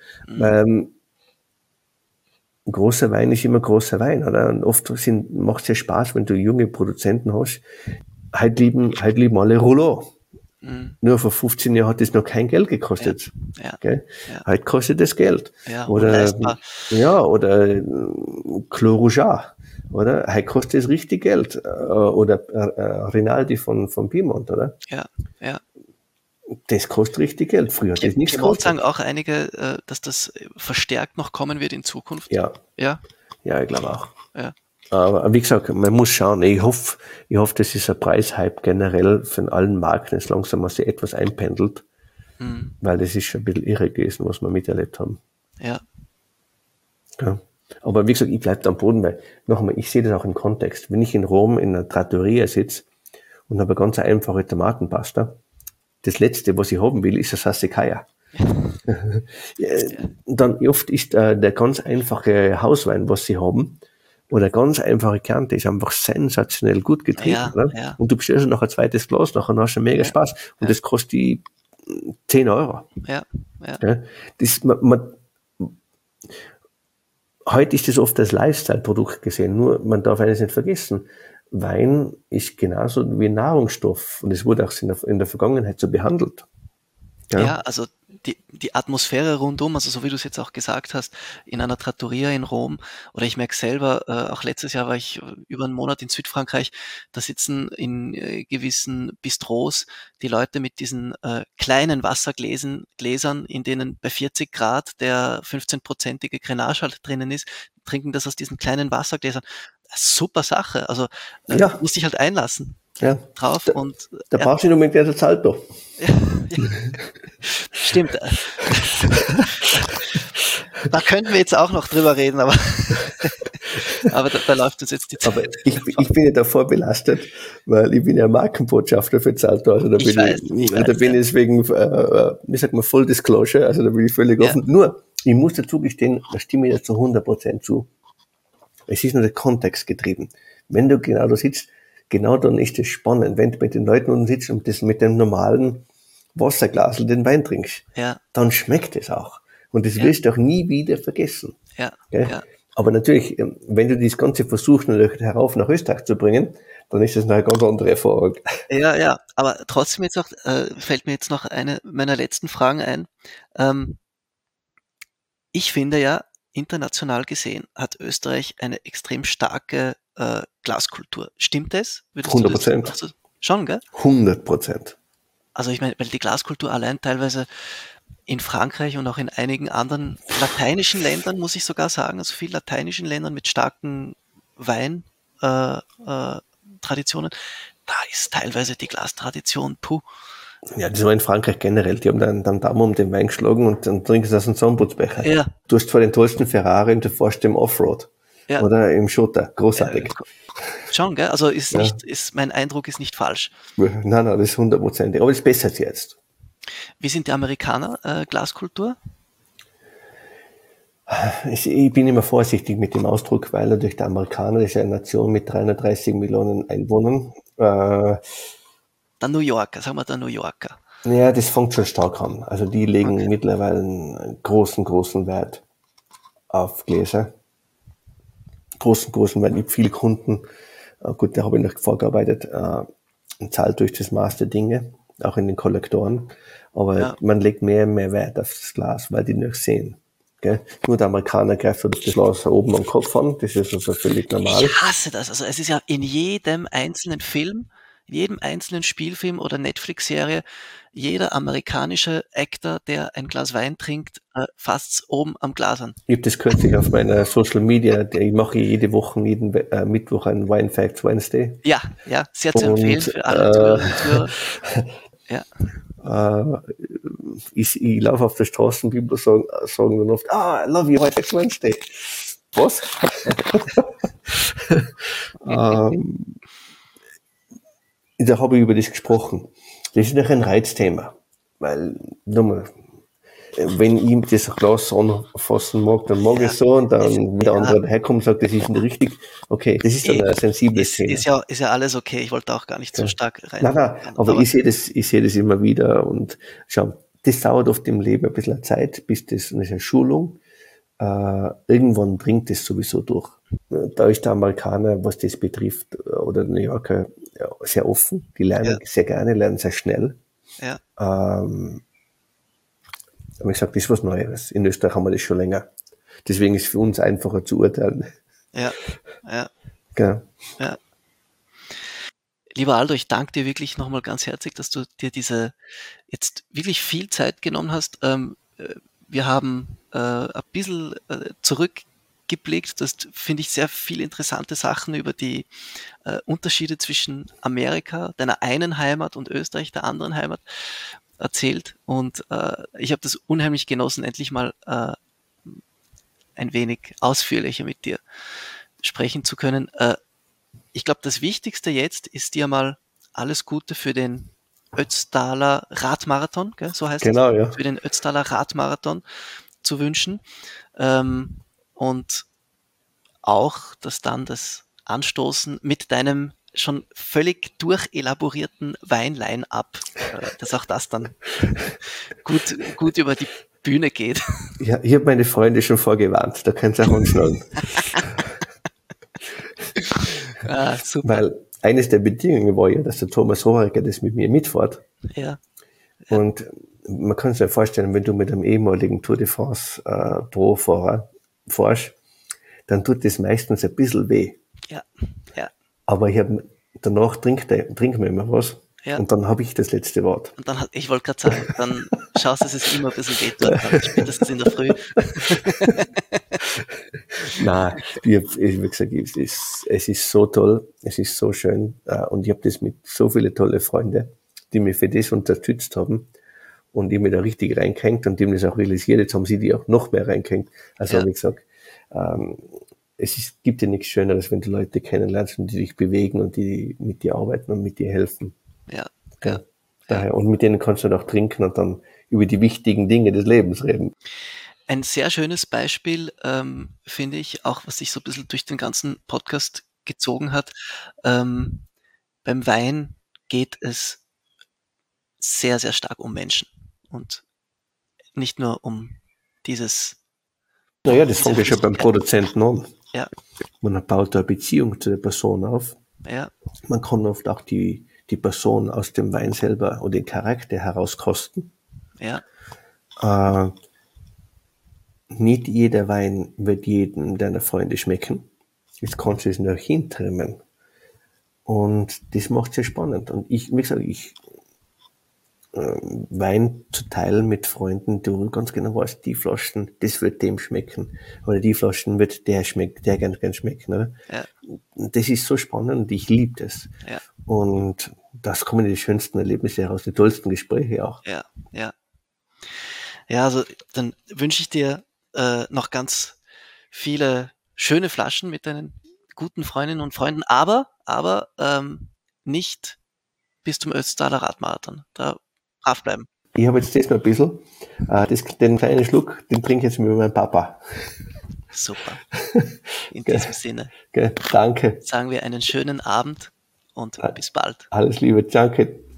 Großer Wein ist immer großer Wein, oder? Und oft macht es ja Spaß, wenn du junge Produzenten hast. Halt lieben alle Rouleau. Nur vor 15 Jahren hat das noch kein Geld gekostet. Ja. Gell? Heute kostet das Geld. Ja, oder Clos Rougeat. Oder? Heute kostet es richtig Geld. Oder Rinaldi von Piemont, oder? Ja, ja. Das kostet richtig Geld. Früher hat das nichts gekostet. Sagen auch einige, dass das verstärkt noch kommen wird in Zukunft. Ja. Ja. Ja, ich glaube auch. Ja. Aber wie gesagt, man muss schauen. Ich hoffe, das ist ein Preishype generell von allen Marken, jetzt langsam mal sich etwas einpendelt. Weil das ist schon ein bisschen irre gewesen, was wir miterlebt haben. Ja. Ja. Aber wie gesagt, ich bleibe am Boden, weil, nochmal, ich sehe das auch im Kontext. Wenn ich in Rom in einer Trattoria sitze und habe eine ganz einfache Tomatenpasta, das Letzte, was ich haben will, ist ein Sassicaia. Dann oft ist der ganz einfache Hauswein, was sie haben, oder ganz einfache Chianti, ist einfach sensationell gut getrieben. Ja, ne? ja. Und du bestellst noch ein zweites Glas, nachher hast du mega Spaß. Und das kostet die 10 Euro. Ja, ja. Ja? Heute ist das oft als Lifestyle-Produkt gesehen, nur man darf eines nicht vergessen. Wein ist genauso wie Nahrungsstoff und es wurde auch in der Vergangenheit so behandelt. Ja, also die Atmosphäre rundum, also so wie du es jetzt auch gesagt hast, in einer Trattoria in Rom, oder ich merke selber, auch letztes Jahr war ich über einen Monat in Südfrankreich, da sitzen in gewissen Bistros die Leute mit diesen kleinen Wassergläsern, in denen bei 40 Grad der 15-prozentige Grenache halt drinnen ist, trinken das aus diesen kleinen Wassergläsern. Super Sache, also musst dich halt einlassen drauf. Da brauchst du nicht unbedingt der Salto. Stimmt. Da könnten wir jetzt auch noch drüber reden, aber da läuft uns jetzt die Zeit. Aber ich bin ja davor belastet, weil ich bin ja Markenbotschafter für Salto, also da bin ich wegen, wie sagt man, Full Disclosure, also da bin ich völlig offen. Nur, ich muss dazu gestehen, da stimme ich jetzt zu 100% zu. Es ist nur der Kontext getrieben. Wenn du genau da sitzt, genau dann ist es spannend. Wenn du mit den Leuten unten sitzt und das mit dem normalen Wasserglasel den Wein trinkst, dann schmeckt es auch. Und das wirst du auch nie wieder vergessen. Ja. Aber natürlich, wenn du das Ganze versuchst, herauf nach Österreich zu bringen, dann ist das eine ganz andere Erfahrung. Ja, aber trotzdem jetzt auch, fällt mir jetzt noch eine meiner letzten Fragen ein. Ich finde ja, international gesehen hat Österreich eine extrem starke Glaskultur. Stimmt das? 100%. Schon, gell? 100%. Also ich meine, weil die Glaskultur allein teilweise in Frankreich und auch in einigen anderen lateinischen Ländern, muss ich sogar sagen, also vielen lateinischen Ländern mit starken Wein-Traditionen, da ist teilweise die Glastradition, Ja, das war in Frankreich generell. Die haben dann Daumen um den Wein geschlagen und dann trinken sie aus dem Sonnenputzbecher. Ja. Du hast zwar den tollsten Ferrari und du fährst im Offroad. Ja. Oder im Schotter. Großartig. Schon, gell? Also mein Eindruck ist nicht falsch. Nein, das ist 100%. Aber das ist besser als jetzt. Wie sind die Amerikaner Glaskultur? Ich bin immer vorsichtig mit dem Ausdruck, weil natürlich der Amerikaner ist eine Nation mit 330 Millionen Einwohnern. Der New Yorker, sagen wir der New Yorker. Ja, das fängt schon stark an. Also die legen mittlerweile einen großen Wert auf Gläser. Großen Wert. Ich habe viele Kunden, gut, da habe ich noch vorgearbeitet, zahlt durch das Maß der Dinge, auch in den Kollektoren. Aber man legt mehr und mehr Wert auf das Glas, weil die noch sehen. Gell? Nur der Amerikaner greift das Glas oben am Kopf an, das ist also völlig normal. Ich hasse das. Also es ist ja in jedem einzelnen Film, in jedem einzelnen Spielfilm oder Netflix-Serie, jeder amerikanische Actor, der ein Glas Wein trinkt, fasst's oben am Glas an. Ich habe das kürzlich auf meiner Social Media, ich mache jede Woche, jeden Mittwoch einen Wine Facts Wednesday. Ja, sehr zu empfehlen für alle Zuhörer. Ja. Ich laufe auf der Straße und People sagen dann oft, I love you, Wine Facts Wednesday. Was? Da habe ich über das gesprochen. Das ist noch ein Reizthema. Weil, nochmal, wenn ich das Glas anfassen mag, dann mag ich es so, und dann, wenn der andere daherkommt und sagt, das ist nicht richtig, okay, das ist dann ein sensibles Thema. Ist ja alles okay, ich wollte auch gar nicht so stark rein. Nein, aber ich sehe das immer wieder, und schau, das dauert oft im Leben ein bisschen Zeit, bis das ist eine Schulung, irgendwann dringt das sowieso durch. Da ist der Amerikaner, was das betrifft, oder der New Yorker, sehr offen, die lernen sehr gerne, lernen sehr schnell. Ja. Aber ich sage, das ist was Neues. In Österreich haben wir das schon länger. Deswegen ist es für uns einfacher zu urteilen. Ja. Genau. Ja. Lieber Aldo, ich danke dir wirklich nochmal ganz herzlich, dass du dir diese jetzt wirklich viel Zeit genommen hast. Wir haben ein bisschen zurückgeblickt. Du hast, finde ich, sehr viele interessante Sachen über die Unterschiede zwischen Amerika, deiner einen Heimat, und Österreich, der anderen Heimat, erzählt. Und ich habe das unheimlich genossen, endlich mal ein wenig ausführlicher mit dir sprechen zu können. Ich glaube, das Wichtigste jetzt ist dir mal alles Gute für den Ötztaler Radmarathon, gell? So heißt Genau, es, ja. für den Ötztaler Radmarathon zu wünschen. Und auch, dass dann das Anstoßen mit deinem schon völlig durchelaborierten Wein-Line-Up, dass auch das dann gut über die Bühne geht. Ja, ich habe meine Freunde schon vorgewarnt, da könnt ihr auch anschnallen. Super. Weil eines der Bedingungen war ja, dass der Thomas Hohecker das mit mir mitfährt. Ja. Und man kann sich ja vorstellen, wenn du mit einem ehemaligen Tour de France Pro-Fahrer fährst, dann tut das meistens ein bisschen weh. Ja. Aber danach trinkt man immer was. Ja. Und dann habe ich das letzte Wort. Und dann, ich wollte gerade sagen, dann schaust du, dass es immer ein bisschen geht dort, spätestens in der Früh. Nein, wie gesagt, es ist so toll, es ist so schön, und ich habe das mit so vielen tolle Freunde, die mich für das unterstützt haben, und die mir da richtig reingehängt, und die haben das auch realisiert, jetzt haben sie die auch noch mehr reingehängt. Also habe ich gesagt, gibt ja nichts Schöneres, wenn du Leute kennenlernst und die dich bewegen und die mit dir arbeiten und mit dir helfen. Ja. Daher, und mit denen kannst du dann auch trinken und dann über die wichtigen Dinge des Lebens reden. Ein sehr schönes Beispiel, finde ich, auch was sich so ein bisschen durch den ganzen Podcast gezogen hat. Beim Wein geht es sehr, sehr stark um Menschen und nicht nur um dieses... Naja, das fängt ja schon beim Produzenten an. Ja. Man baut eine Beziehung zu der Person auf. Ja. Man kann oft auch die Person aus dem Wein selber oder den Charakter herauskosten. Ja. Nicht jeder Wein wird jedem deiner Freunde schmecken. Jetzt kannst du es noch hintrimmen. Und das macht es sehr spannend. Und wie gesagt, Wein zu teilen mit Freunden, du ganz genau weißt, die Flaschen, das wird dem schmecken. Oder die Flaschen wird der gern schmecken. Oder? Ja. Das ist so spannend und ich liebe das. Ja. Und das kommen die schönsten Erlebnisse heraus, die tollsten Gespräche auch. Ja. Ja, also dann wünsche ich dir noch ganz viele schöne Flaschen mit deinen guten Freundinnen und Freunden, aber nicht bis zum Ötztaler Radmarathon. Da brav bleiben. Ich habe jetzt das noch ein bisschen. Den kleinen Schluck, den trinke ich jetzt mit meinem Papa. Super. In diesem Sinne. Danke. Sagen wir einen schönen Abend und bis bald. Alles Liebe. Danke.